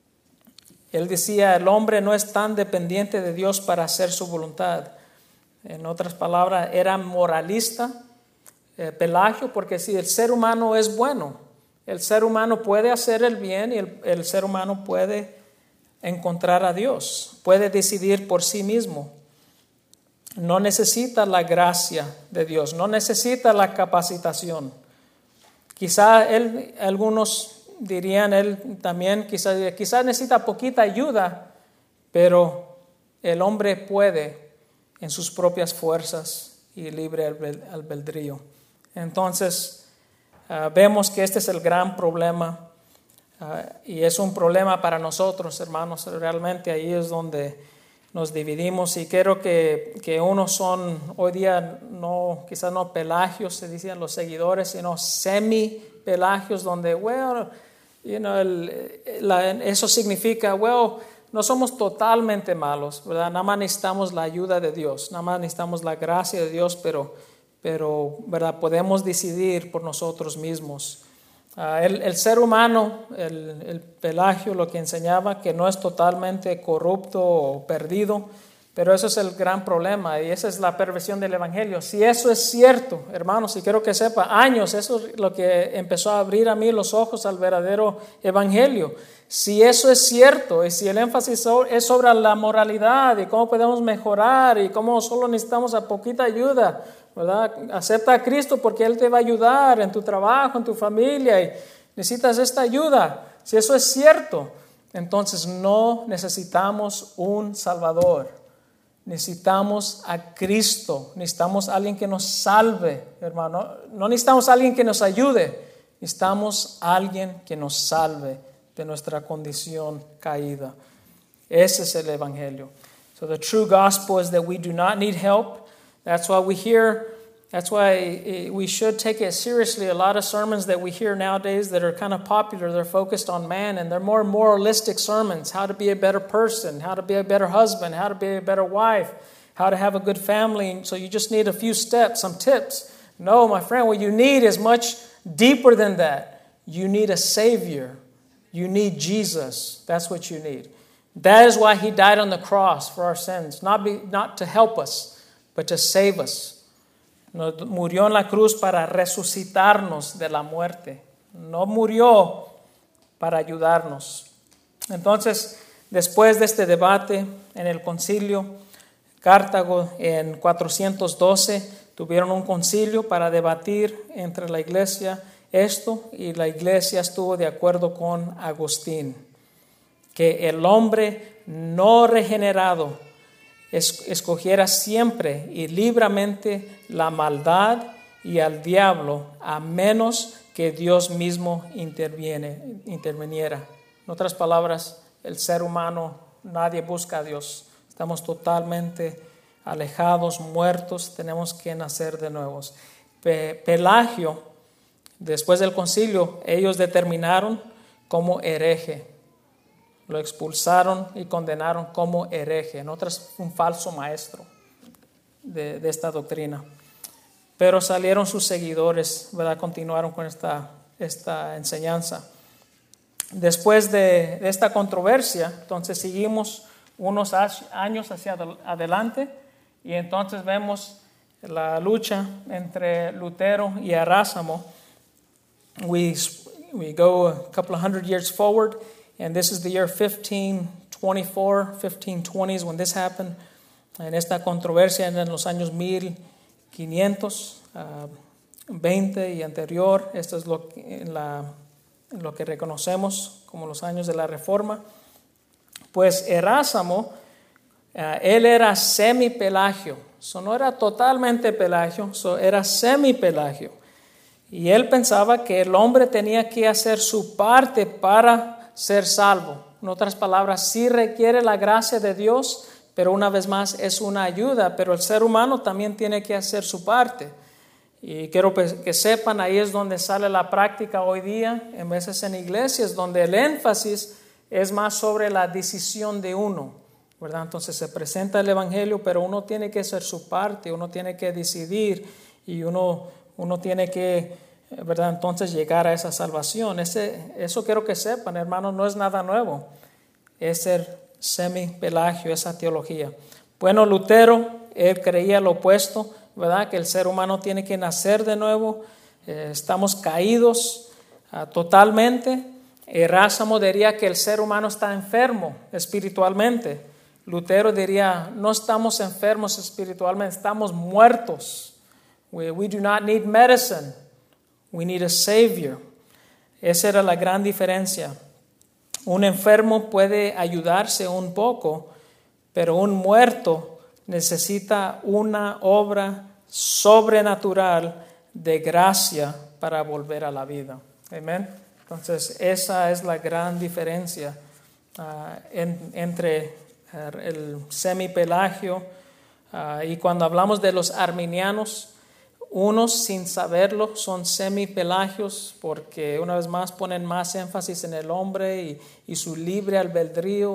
Él decía: el hombre no es tan dependiente de Dios para hacer su voluntad. En otras palabras, era moralista, eh, Pelagio, porque si el ser humano es bueno, el ser humano puede hacer el bien y el, el ser humano puede encontrar a Dios, puede decidir por sí mismo. No necesita la gracia de Dios, no necesita la capacitación. Quizá él, algunos dirían, él también quizá, quizá necesita poquita ayuda, pero el hombre puede en sus propias fuerzas y libre albedrío. Entonces, uh, vemos que este es el gran problema uh, y es un problema para nosotros, hermanos. Realmente ahí es donde nos dividimos, y creo que, que unos son hoy día no, quizás no pelagios, se dicen los seguidores, sino semi-pelagios, donde, well, you know, el, la, eso significa, well, no somos totalmente malos, ¿verdad? Nada más necesitamos la ayuda de Dios, nada más necesitamos la gracia de Dios, pero, pero ¿verdad? Podemos decidir por nosotros mismos. Uh, el, el ser humano, el, el Pelagio, lo que enseñaba, que no es totalmente corrupto o perdido, pero eso es el gran problema y esa es la perversión del Evangelio. Si eso es cierto, hermanos, y quiero que sepa, años, eso es lo que empezó a abrir a mí los ojos al verdadero Evangelio. Si eso es cierto y si el énfasis es sobre la moralidad y cómo podemos mejorar y cómo solo necesitamos a poquita ayuda, ¿verdad? Acepta a Cristo porque Él te va a ayudar en tu trabajo, en tu familia y necesitas esta ayuda. Si eso es cierto, entonces no necesitamos un Salvador. Necesitamos a Cristo, necesitamos a alguien que nos salve, hermano. No necesitamos a alguien que nos ayude, necesitamos a alguien que nos salve de nuestra condición caída. Ese es el Evangelio. So the true gospel is that we do not need help. That's why we hear, that's why we should take it seriously. A lot of sermons that we hear nowadays that are kind of popular, they're focused on man and they're more moralistic sermons. How to be a better person, how to be a better husband, how to be a better wife, how to have a good family. So you just need a few steps, some tips. No, my friend, what you need is much deeper than that. You need a Savior. You need Jesus. That's what you need. That is why He died on the cross for our sins, not, be, not to help us, but to save us. Murió en la cruz para resucitarnos de la muerte. No murió para ayudarnos. Entonces, después de este debate en el concilio, Cartago en cuatrocientos doce tuvieron un concilio para debatir entre la iglesia esto y la iglesia estuvo de acuerdo con Agustín, que el hombre no regenerado escogiera siempre y libremente la maldad y al diablo a menos que Dios mismo interviene, interviniera. En otras palabras, el ser humano, nadie busca a Dios. Estamos totalmente alejados, muertos, tenemos que nacer de nuevo. Pelagio, después del concilio, ellos determinaron como hereje. Lo expulsaron y condenaron como hereje. En otras, un falso maestro de, de esta doctrina. Pero salieron sus seguidores, ¿verdad? Continuaron con esta, esta enseñanza. Después de, de esta controversia, entonces seguimos unos años hacia adelante y entonces vemos la lucha entre Lutero y Erasmo. We, we go a couple of hundred years forward, and this is the year fifteen twenty-four, fifteen twenties when this happened. En esta controversia en los años mil quinientos veinte y anterior, esto es lo, la, lo que reconocemos como los años de la Reforma. Pues Erasmo, uh, él era semipelagio, so no era totalmente pelagio, so era semipelagio. Y él pensaba que el hombre tenía que hacer su parte para ser salvo. En otras palabras, sí requiere la gracia de Dios, pero una vez más es una ayuda, pero el ser humano también tiene que hacer su parte. Y quiero que sepan, ahí es donde sale la práctica hoy día, en veces en iglesias, donde el énfasis es más sobre la decisión de uno, ¿verdad? Entonces se presenta el Evangelio, pero uno tiene que hacer su parte, uno tiene que decidir y uno, uno tiene que, ¿verdad? Entonces llegar a esa salvación. Ese, eso quiero que sepan, hermanos, no es nada nuevo. Es ser semipelagio, esa teología. Bueno, Lutero, él creía lo opuesto, ¿verdad? Que el ser humano tiene que nacer de nuevo. Eh, estamos caídos uh, totalmente. Erasmo diría que el ser humano está enfermo espiritualmente. Lutero diría, no estamos enfermos espiritualmente, estamos muertos. We, we do not need medicine. We need a Savior. Esa era la gran diferencia. Un enfermo puede ayudarse un poco, pero un muerto necesita una obra sobrenatural de gracia para volver a la vida. Amén. Entonces, esa es la gran diferencia uh, en, entre uh, el semipelagio uh, y cuando hablamos de los arminianos, unos sin saberlo son semipelagios porque una vez más ponen más énfasis en el hombre y, y su libre albedrío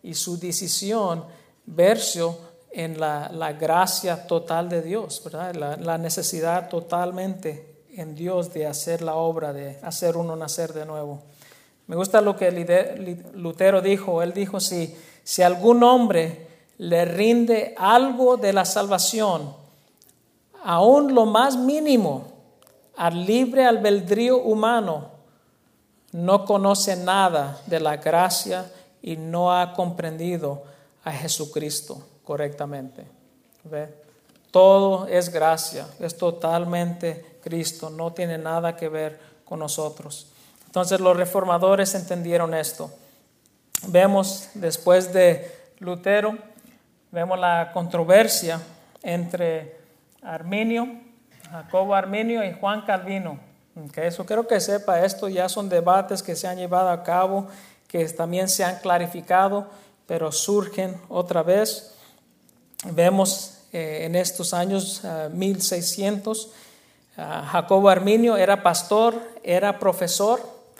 y su decisión verso en la, la gracia total de Dios, ¿verdad? La, la necesidad totalmente en Dios de hacer la obra, de hacer uno nacer de nuevo. Me gusta lo que Lutero dijo. Él dijo, si, si algún hombre le rinde algo de la salvación, aún lo más mínimo, al libre albedrío humano, no conoce nada de la gracia y no ha comprendido a Jesucristo correctamente. ¿Ve? Todo es gracia, es totalmente Cristo, no tiene nada que ver con nosotros. Entonces los reformadores entendieron esto. Vemos después de Lutero, vemos la controversia entre Arminio, Jacobo Arminio y Juan Calvino. Okay, eso quiero que sepa, esto ya son debates que se han llevado a cabo, que también se han clarificado, pero surgen otra vez. Vemos eh, en estos años uh, mil seiscientos, uh, Jacobo Arminio era pastor, era profesor,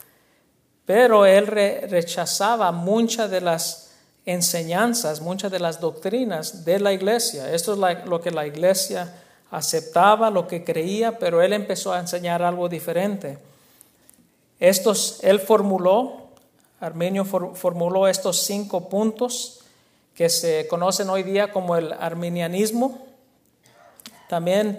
pero él re- rechazaba muchas de las enseñanzas, muchas de las doctrinas de la iglesia. Esto es la, lo que la iglesia aceptaba, lo que creía, pero él empezó a enseñar algo diferente. Estos, él formuló, Arminio for, formuló estos cinco puntos que se conocen hoy día como el arminianismo. También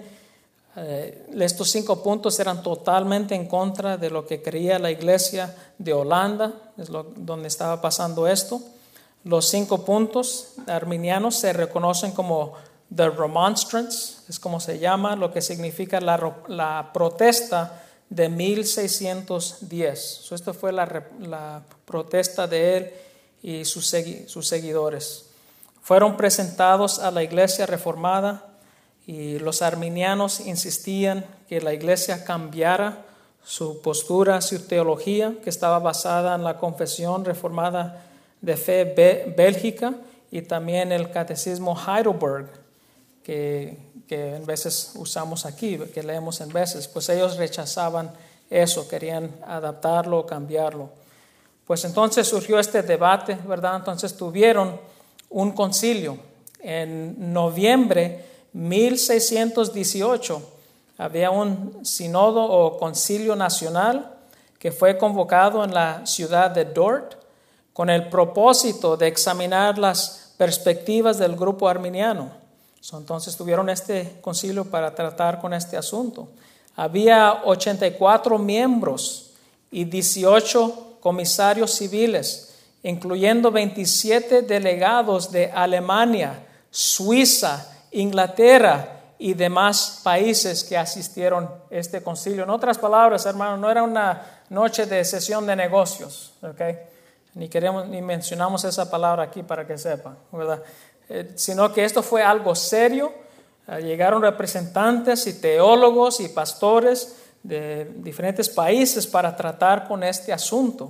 eh, estos cinco puntos eran totalmente en contra de lo que creía la iglesia de Holanda, es lo, donde estaba pasando esto. Los cinco puntos arminianos se reconocen como The Remonstrance, es como se llama, lo que significa la, la protesta de mil seiscientos diez. So, esto fue la, la protesta de él y sus, segui, sus seguidores. Fueron presentados a la iglesia reformada y los arminianos insistían que la iglesia cambiara su postura, su teología, que estaba basada en la confesión reformada de fe be, bélgica y también el catecismo Heidelberg, que, que en veces usamos aquí, que leemos en veces. Pues ellos rechazaban eso, querían adaptarlo o cambiarlo. Pues entonces surgió este debate, ¿verdad? Entonces tuvieron un concilio. En noviembre de mil seiscientos dieciocho había un sínodo o concilio nacional que fue convocado en la ciudad de Dort con el propósito de examinar las perspectivas del grupo arminiano. Entonces tuvieron este concilio para tratar con este asunto. Había ochenta y cuatro miembros y dieciocho comisarios civiles, incluyendo veintisiete delegados de Alemania, Suiza, Inglaterra y demás países que asistieron a este concilio. En otras palabras, hermanos, no era una noche de sesión de negocios, ¿okay? Ni queremos ni mencionamos esa palabra aquí para que sepan, ¿verdad? Eh, sino que esto fue algo serio. Eh, llegaron representantes y teólogos y pastores de diferentes países para tratar con este asunto.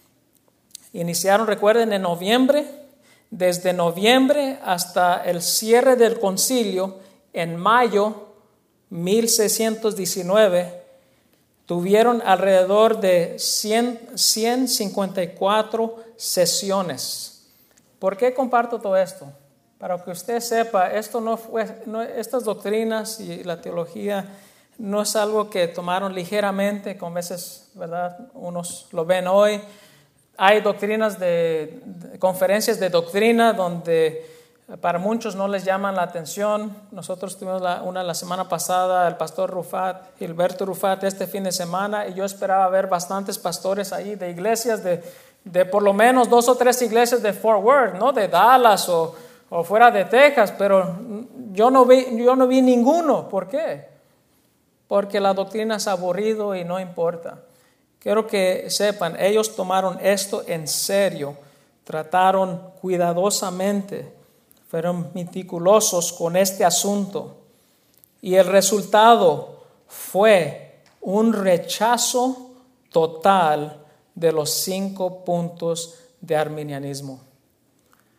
Iniciaron, recuerden, en noviembre. Desde noviembre hasta el cierre del concilio, en mayo de mil seiscientos diecinueve, tuvieron alrededor de ciento cincuenta y cuatro sesiones. ¿Por qué comparto todo esto? Para que usted sepa, esto no fue, no, estas doctrinas y la teología no es algo que tomaron ligeramente, como a veces, ¿verdad?, unos lo ven hoy. Hay doctrinas de, de conferencias de doctrina donde para muchos no les llaman la atención. Nosotros tuvimos la, una la semana pasada, el pastor Rufat, Gilberto Rufat, este fin de semana, y yo esperaba ver bastantes pastores ahí de iglesias, de, de por lo menos dos o tres iglesias de Fort Worth, ¿no?, de Dallas o, o fuera de Texas, pero yo no vi, yo no vi ninguno. ¿Por qué? Porque la doctrina es aburrido y no importa. Quiero que sepan, ellos tomaron esto en serio, trataron cuidadosamente, fueron meticulosos con este asunto. Y el resultado fue un rechazo total de los cinco puntos de arminianismo.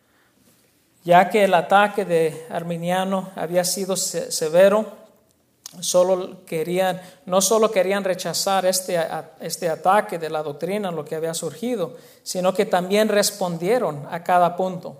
Ya que el ataque de arminiano había sido severo, solo querían, no solo querían rechazar este, este ataque de la doctrina, lo que había surgido, sino que también respondieron a cada punto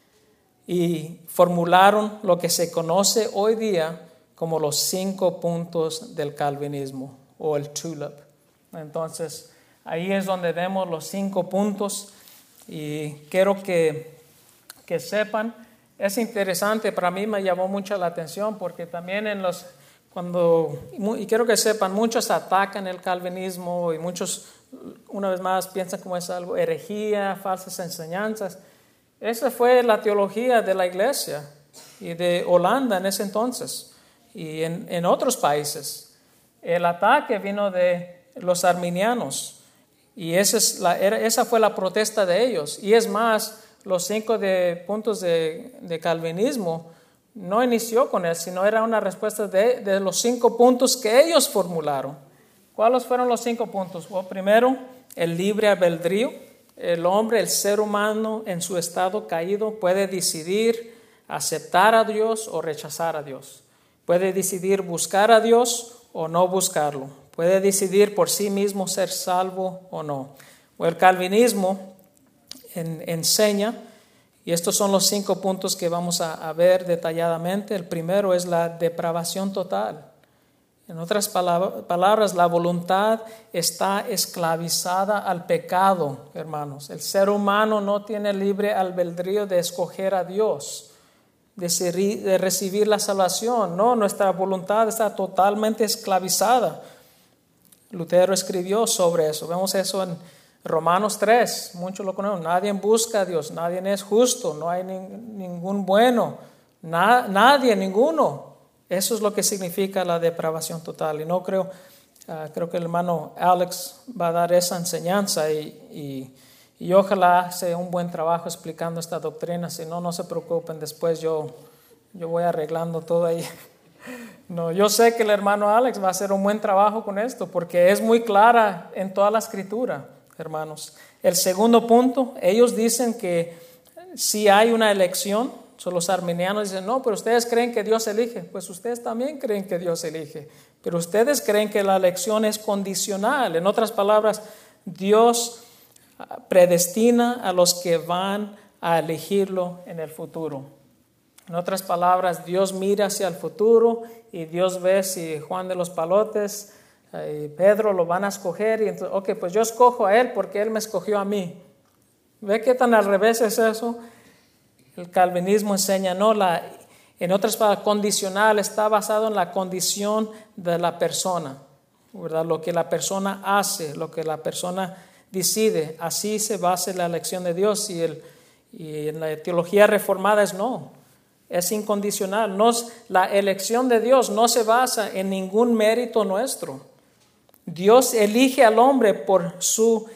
y formularon lo que se conoce hoy día como los cinco puntos del calvinismo o el tulip. Entonces, ahí es donde vemos los cinco puntos y quiero que, que sepan, es interesante, para mí me llamó mucho la atención porque también en los, cuando, y quiero que sepan, muchos atacan el calvinismo y muchos, una vez más, piensan como es algo herejía, falsas enseñanzas. Esa fue la teología de la iglesia y de Holanda en ese entonces y en, en otros países. El ataque vino de los arminianos y esa, es la, esa fue la protesta de ellos. Y es más, los cinco de, puntos de, de calvinismo no inició con él, sino era una respuesta de, de los cinco puntos que ellos formularon. ¿Cuáles fueron los cinco puntos? Bueno, primero, el libre albedrío. El hombre, el ser humano en su estado caído puede decidir aceptar a Dios o rechazar a Dios. Puede decidir buscar a Dios o no buscarlo. Puede decidir por sí mismo ser salvo o no. El calvinismo en, enseña, y estos son los cinco puntos que vamos a, a ver detalladamente. El primero es la depravación total. En otras palabras, la voluntad está esclavizada al pecado, hermanos. El ser humano no tiene libre albedrío de escoger a Dios, de, de recibir la salvación. No, nuestra voluntad está totalmente esclavizada. Lutero escribió sobre eso. Vemos eso en Romanos tres. Muchos lo conocen. Nadie busca a Dios, nadie es justo, no hay ni, ningún bueno, na, nadie, ninguno. Eso es lo que significa la depravación total. Y no creo, uh, creo que el hermano Alex va a dar esa enseñanza y, y, y ojalá hace un buen trabajo explicando esta doctrina. Si no, no se preocupen, después yo, yo voy arreglando todo ahí. No, yo sé que el hermano Alex va a hacer un buen trabajo con esto porque es muy clara en toda la escritura, hermanos. El segundo punto, ellos dicen que si hay una elección, so, los arminianos dicen, no, pero ustedes creen que Dios elige. Pues ustedes también creen que Dios elige, pero ustedes creen que la elección es condicional. En otras palabras, Dios predestina a los que van a elegirlo en el futuro. En otras palabras, Dios mira hacia el futuro y Dios ve si Juan de los Palotes y Pedro lo van a escoger y entonces, ok, pues yo escojo a él porque él me escogió a mí. ¿Ve qué tan al revés es eso? El calvinismo enseña, no, la, en otras palabras, condicional está basado en la condición de la persona, ¿verdad? Lo que la persona hace, lo que la persona decide, así se basa la elección de Dios. Y, el, y en la teología reformada es no, es incondicional. No, la elección de Dios no se basa en ningún mérito nuestro. Dios elige al hombre por su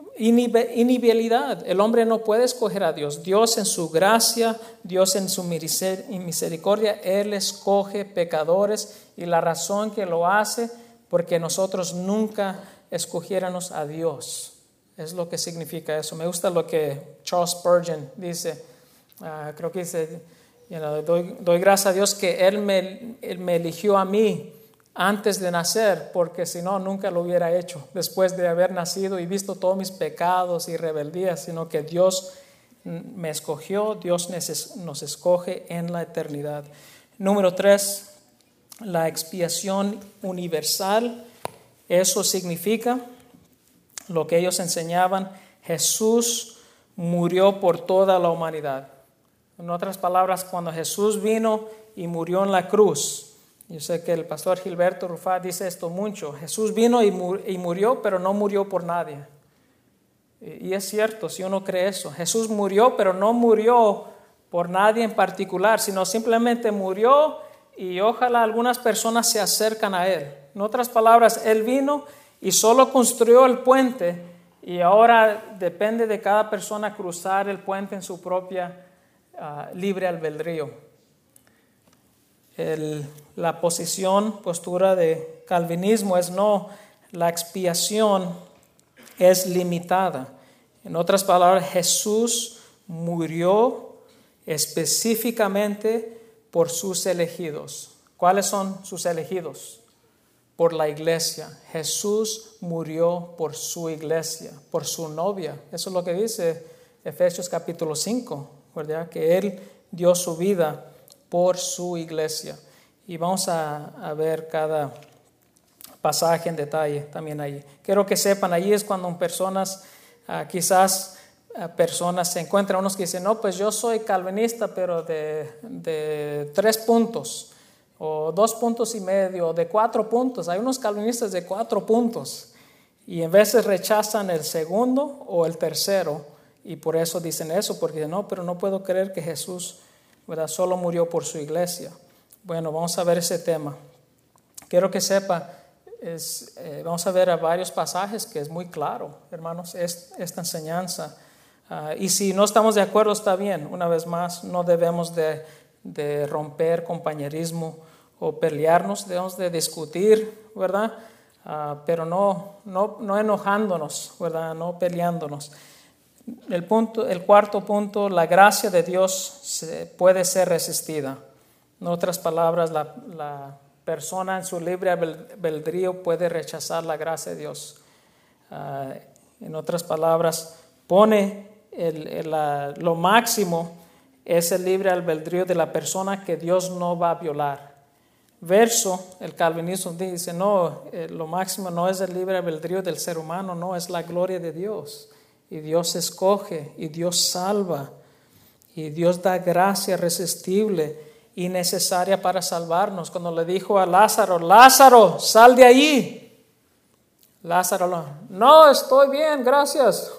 inhibilidad. El hombre no puede escoger a Dios. Dios en su gracia, Dios en su misericordia, Él escoge pecadores y la razón que lo hace porque nosotros nunca escogiéramos a Dios. Es lo que significa eso. Me gusta lo que Charles Spurgeon dice. Uh, creo que dice, you know, doy, doy gracias a Dios que Él me, Él me eligió a mí antes de nacer, porque si no, nunca lo hubiera hecho después de haber nacido y visto todos mis pecados y rebeldías, sino que Dios me escogió, Dios nos escoge en la eternidad. Número tres, la expiación universal. Eso significa lo que ellos enseñaban, Jesús murió por toda la humanidad. En otras palabras, cuando Jesús vino y murió en la cruz, yo sé que el pastor Gilberto Rufat dice esto mucho. Jesús vino y murió, pero no murió por nadie. Y es cierto, si uno cree eso. Jesús murió, pero no murió por nadie en particular, sino simplemente murió y ojalá algunas personas se acercan a Él. En otras palabras, Él vino y solo construyó el puente y ahora depende de cada persona cruzar el puente en su propia uh, libre albedrío. El, la posición, postura de calvinismo es no, la expiación es limitada. En otras palabras, Jesús murió específicamente por sus elegidos, ¿Cuáles son sus elegidos? Por la iglesia. Jesús murió por su iglesia, por su novia. Eso es lo que dice Efesios capítulo cinco, ¿verdad? Que Él dio su vida por su iglesia. Y vamos a, a ver cada pasaje en detalle también ahí. Quiero que sepan, allí es cuando personas, uh, quizás uh, personas se encuentran, unos que dicen, no, pues yo soy calvinista, pero de, de tres puntos, o dos puntos y medio, o de cuatro puntos. Hay unos calvinistas de cuatro puntos, y en veces rechazan el segundo o el tercero, y por eso dicen eso, porque no, pero no puedo creer que Jesús, ¿verdad?, solo murió por su iglesia. Bueno, vamos a ver ese tema. Quiero que sepa, es, eh, vamos a ver a varios pasajes que es muy claro, hermanos, es, esta enseñanza. Uh, y si no estamos de acuerdo, está bien. Una vez más, no debemos de, de romper compañerismo o pelearnos, debemos de discutir, ¿verdad? Uh, pero no, no, no enojándonos, ¿verdad? No peleándonos. El, punto, el cuarto punto, la gracia de Dios se, puede ser resistida. En otras palabras, la, la persona en su libre albedrío puede rechazar la gracia de Dios. Uh, en otras palabras, pone el, el, la, lo máximo es el libre albedrío de la persona que Dios no va a violar. Verso, el calvinismo dice, no, eh, lo máximo no es el libre albedrío del ser humano, no, es la gloria de Dios. Y Dios escoge, y Dios salva, y Dios da gracia irresistible y necesaria para salvarnos. Cuando le dijo a Lázaro, Lázaro, sal de allí. Lázaro, no, estoy bien, gracias.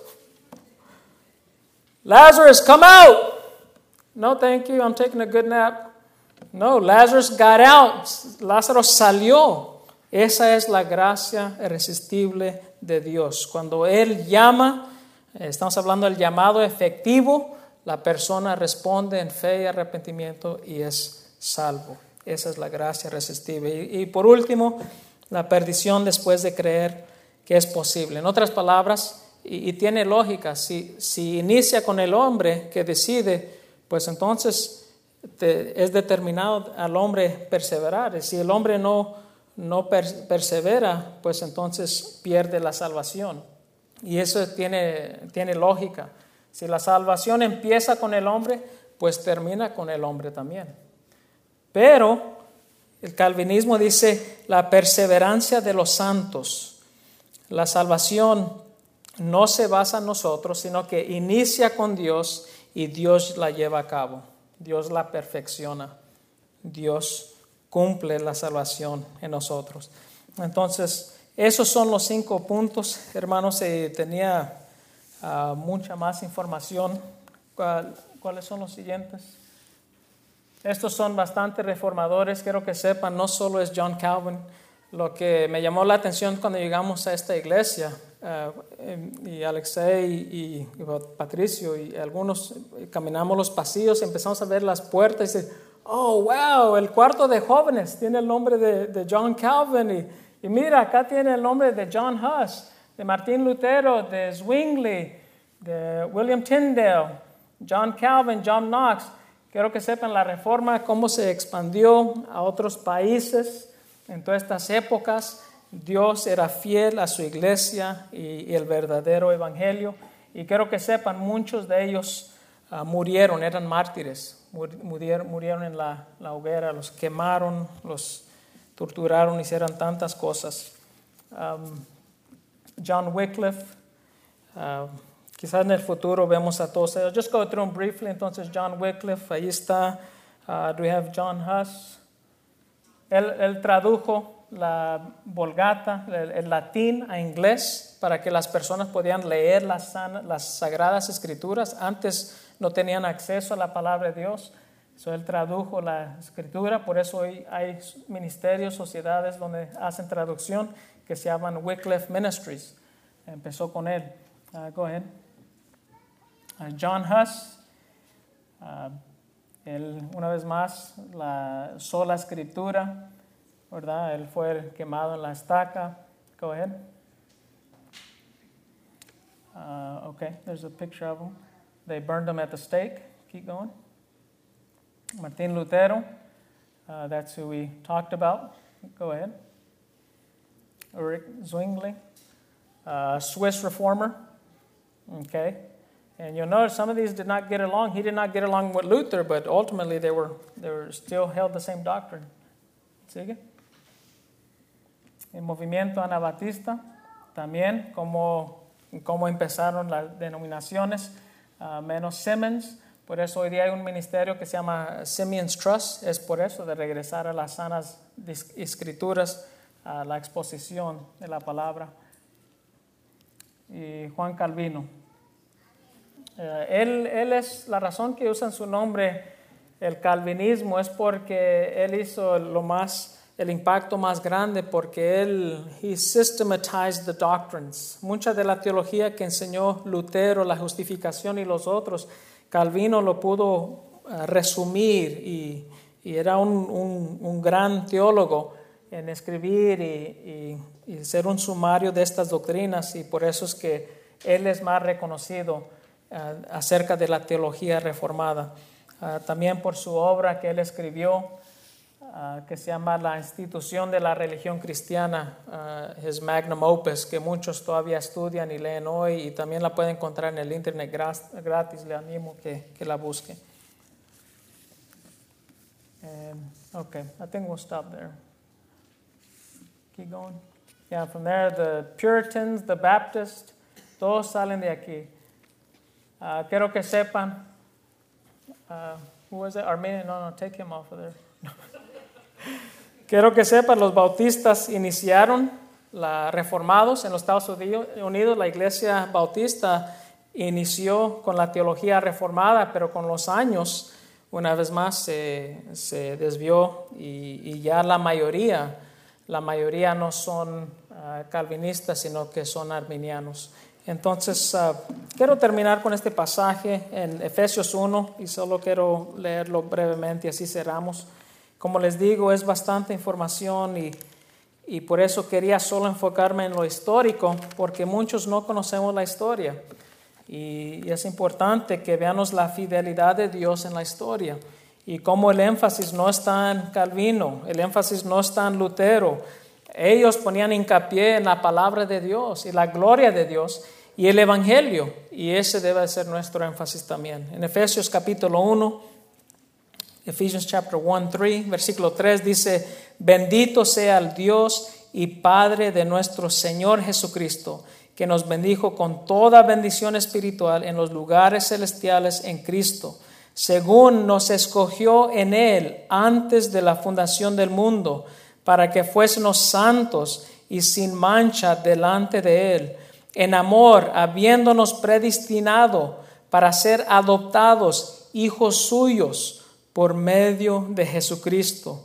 Lazarus, come out. No, thank you, I'm taking a good nap. No, Lazarus got out. Lázaro salió. Esa es la gracia irresistible de Dios. Cuando Él llama, estamos hablando del llamado efectivo, la persona responde en fe y arrepentimiento y es salvo. Esa es la gracia irresistible. Y, y por último, la perdición después de creer que es posible. En otras palabras, y, y tiene lógica, si, si inicia con el hombre que decide, pues entonces te, es determinado al hombre perseverar. Y si el hombre no, no per, persevera, pues entonces pierde la salvación. Y eso tiene, tiene lógica. Si la salvación empieza con el hombre, pues termina con el hombre también. Pero el calvinismo dice la perseverancia de los santos. La salvación no se basa en nosotros, sino que inicia con Dios y Dios la lleva a cabo. Dios la perfecciona. Dios cumple la salvación en nosotros. Entonces, esos son los cinco puntos, hermanos. Eh, tenía uh, mucha más información. ¿Cuál, ¿Cuáles son los siguientes? Estos son bastante reformadores. Quiero que sepan, no solo es John Calvin. Lo que me llamó la atención cuando llegamos a esta iglesia, uh, y Alexei y, y Patricio y algunos caminamos los pasillos, empezamos a ver las puertas y dice, oh, wow, el cuarto de jóvenes tiene el nombre de, de John Calvin. Y, y mira, acá tiene el nombre de John Huss, de Martín Lutero, de Zwingli, de William Tyndale, John Calvin, John Knox. Quiero que sepan la reforma, cómo se expandió a otros países. En todas estas épocas, Dios era fiel a su iglesia y, y el verdadero evangelio. Y quiero que sepan, muchos de ellos uh, murieron, eran mártires. Murieron, murieron en la, la hoguera, los quemaron, los torturaron, hicieron tantas cosas. Um, John Wycliffe, uh, quizás en el futuro vemos a todos ellos. Just go through them briefly. Entonces, John Wycliffe, ahí está. Uh, do we have John Huss? Él, él tradujo la Vulgata, el, el latín a inglés, para que las personas podían leer las, las Sagradas Escrituras. Antes no tenían acceso a la palabra de Dios. So, él tradujo la Escritura, por eso hoy hay ministerios, sociedades donde hacen traducción que se llaman Wycliffe Ministries. Empezó con él. Uh, go ahead. Uh, John Huss. Uh, Él, una vez más, la sola escritura, ¿verdad? Él fue quemado en la estaca. Go ahead. Uh, okay, there's a picture of him. They burned him at the stake. Keep going. Martín Lutero. Uh, that's who we talked about. Go ahead. Ulrich Zwingli, uh, Swiss reformer. Okay. And you'll notice some of these did not get along. He did not get along with Luther, but ultimately they were they were still held the same doctrine. ¿Sigue? El movimiento anabatista, también como, como empezaron las denominaciones, uh, menos Simmons. Por eso hoy día hay un ministerio que se llama Simeon's Trust. Es por eso, de regresar a las sanas escrituras, a la exposición de la palabra. Y Juan Calvino. Uh, él, él es la razón que usan su nombre, el calvinismo, es porque él hizo lo más, el impacto más grande, porque él he systematized the doctrines. Mucha de la teología que enseñó Lutero, la justificación y los otros, Calvino lo pudo uh, resumir y, y era un, un, un gran teólogo en escribir y, y, y ser un sumario de estas doctrinas, y por eso es que él es más reconocido uh, acerca de la teología reformada. Uh, también por su obra que él escribió, uh, que se llama La institución de la religión cristiana, uh, his magnum opus, que muchos todavía estudian y leen hoy, y también la pueden encontrar en el internet gratis. Le animo que, que la busque. Um, okay, I think we'll stop there. Keep going. Yeah, from there, the Puritans, the Baptists, todos salen de aquí. Uh, quiero que sepan, uh, who was it? Armenian? No, no, take him off of there. Quiero que sepan, los bautistas iniciaron, la reformados en los Estados Unidos, la iglesia bautista inició con la teología reformada, pero con los años, una vez más, se, se desvió y, y ya la mayoría, la mayoría no son uh, calvinistas, sino que son arminianos. Entonces, uh, quiero terminar con este pasaje en Efesios uno y solo quiero leerlo brevemente y así cerramos. Como les digo, es bastante información y, y por eso quería solo enfocarme en lo histórico, porque muchos no conocemos la historia. Y, y es importante que veamos la fidelidad de Dios en la historia. Y como el énfasis no está en Calvino, el énfasis no está en Lutero. Ellos ponían hincapié en la palabra de Dios y la gloria de Dios y el Evangelio. Y ese debe ser nuestro énfasis también. En Efesios capítulo uno, Ephesians chapter one, three, versículo tres dice: bendito sea el Dios y Padre de nuestro Señor Jesucristo, que nos bendijo con toda bendición espiritual en los lugares celestiales en Cristo, según nos escogió en Él antes de la fundación del mundo, para que fuésemos santos y sin mancha delante de Él, en amor, habiéndonos predestinado para ser adoptados hijos suyos por medio de Jesucristo,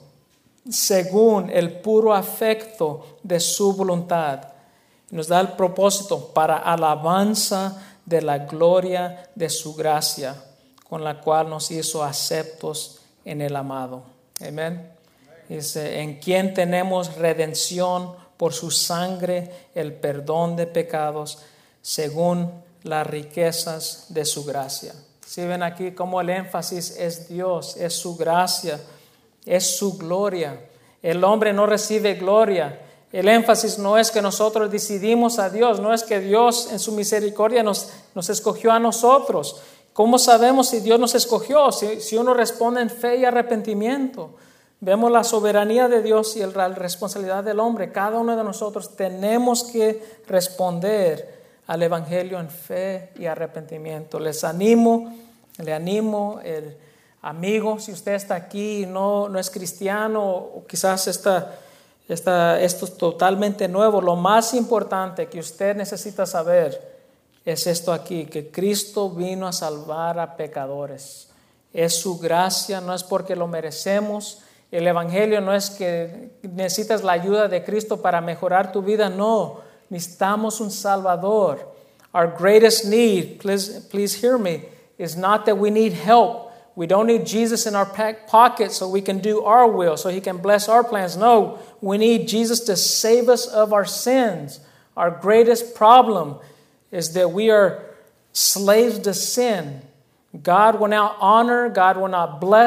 según el puro afecto de su voluntad. Nos da el propósito para alabanza de la gloria de su gracia, con la cual nos hizo aceptos en el amado. Amén. Dice: en quien tenemos redención por su sangre, el perdón de pecados, según las riquezas de su gracia. Si ven aquí cómo el énfasis es Dios, es su gracia, es su gloria. El hombre no recibe gloria. El énfasis no es que nosotros decidimos a Dios, no es que Dios en su misericordia nos, nos escogió a nosotros. ¿Cómo sabemos si Dios nos escogió? Si, si uno responde en fe y arrepentimiento. Vemos la soberanía de Dios y la responsabilidad del hombre. Cada uno de nosotros tenemos que responder al Evangelio en fe y arrepentimiento. Les animo, le animo, el amigo, si usted está aquí y no, no es cristiano, o quizás está, está, esto es totalmente nuevo, lo más importante que usted necesita saber es esto aquí, que Cristo vino a salvar a pecadores. Es su gracia, no es porque lo merecemos. El Evangelio no es que necesitas la ayuda de Cristo para mejorar tu vida, no. Necesitamos un Salvador. Our greatest need, please, please hear me, is not that we need help. We don't need Jesus in our pocket so we can do our will, so He can bless our plans. No, we need Jesus to save us of our sins. Our greatest problem is that we are slaves to sin. God will not honor, God will not bless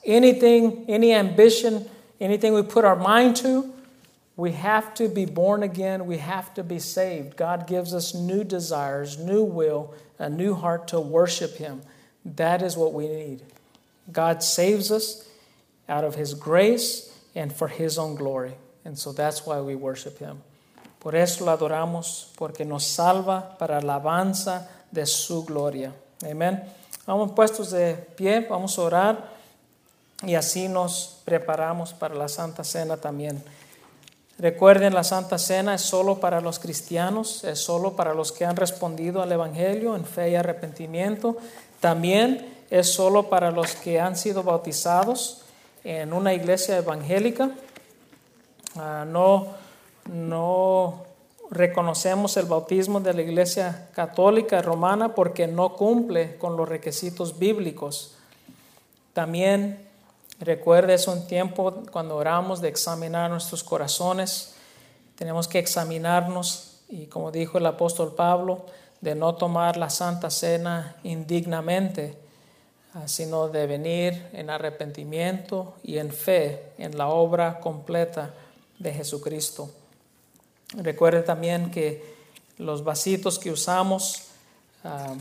anything, any ambition, anything we put our mind to, we have to be born again. We have to be saved. God gives us new desires, new will, a new heart to worship Him. That is what we need. God saves us out of His grace and for His own glory. And so that's why we worship Him. Por eso lo adoramos, porque nos salva para alabanza de su gloria. Amén. Vamos puestos de pie, vamos a orar y así nos preparamos para la Santa Cena también. Recuerden, la Santa Cena es solo para los cristianos, es solo para los que han respondido al Evangelio en fe y arrepentimiento. También es solo para los que han sido bautizados en una iglesia evangélica. Uh, no, no reconocemos el bautismo de la Iglesia Católica Romana porque no cumple con los requisitos bíblicos. También recuerde, es un tiempo cuando oramos de examinar nuestros corazones. Tenemos que examinarnos y, como dijo el apóstol Pablo, de no tomar la Santa Cena indignamente, sino de venir en arrepentimiento y en fe en la obra completa de Jesucristo. Recuerde también que los vasitos que usamos, uh,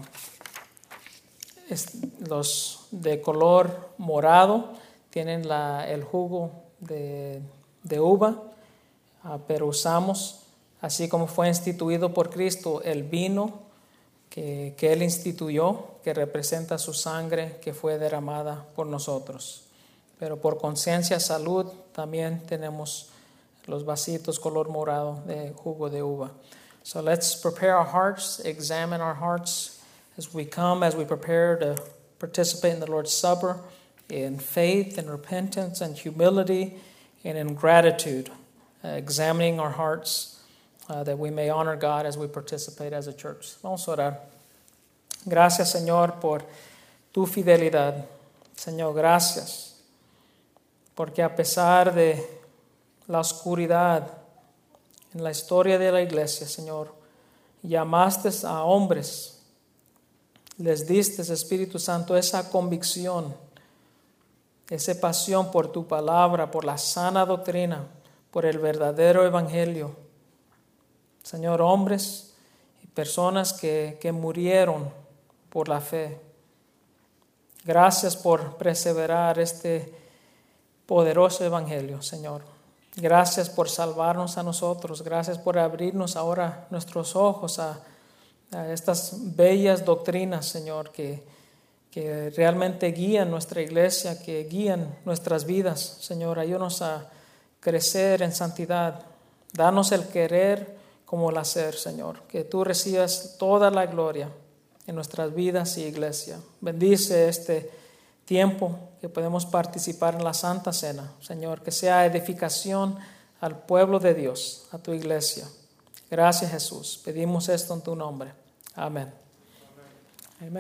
es, los de color morado, tienen la, el jugo de, de uva, uh, pero usamos, así como fue instituido por Cristo, el vino que, que Él instituyó, que representa su sangre que fue derramada por nosotros. Pero por conciencia, salud, también tenemos los vasitos color morado de jugo de uva. So let's prepare our hearts, examine our hearts as we come, as we prepare to participate in the Lord's Supper in faith and repentance and humility and in gratitude, uh, examining our hearts uh, that we may honor God as we participate as a church. Vamos a orar. Gracias, Señor, por tu fidelidad. Señor, gracias, porque a pesar de la oscuridad en la historia de la iglesia, Señor, llamaste a hombres, les diste, Espíritu Santo, esa convicción, esa pasión por tu palabra, por la sana doctrina, por el verdadero evangelio. Señor, hombres y personas que, que murieron por la fe. Gracias por perseverar este poderoso evangelio, Señor. Gracias por salvarnos a nosotros. Gracias por abrirnos ahora nuestros ojos a, a estas bellas doctrinas, Señor, que, que realmente guían nuestra iglesia, que guían nuestras vidas. Señor, ayúdanos a crecer en santidad. Danos el querer como el hacer, Señor. Que tú recibas toda la gloria en nuestras vidas y iglesia. Bendice este tiempo que podemos participar en la Santa Cena, Señor, que sea edificación al pueblo de Dios, a tu iglesia. Gracias, Jesús. Pedimos esto en tu nombre. Amén.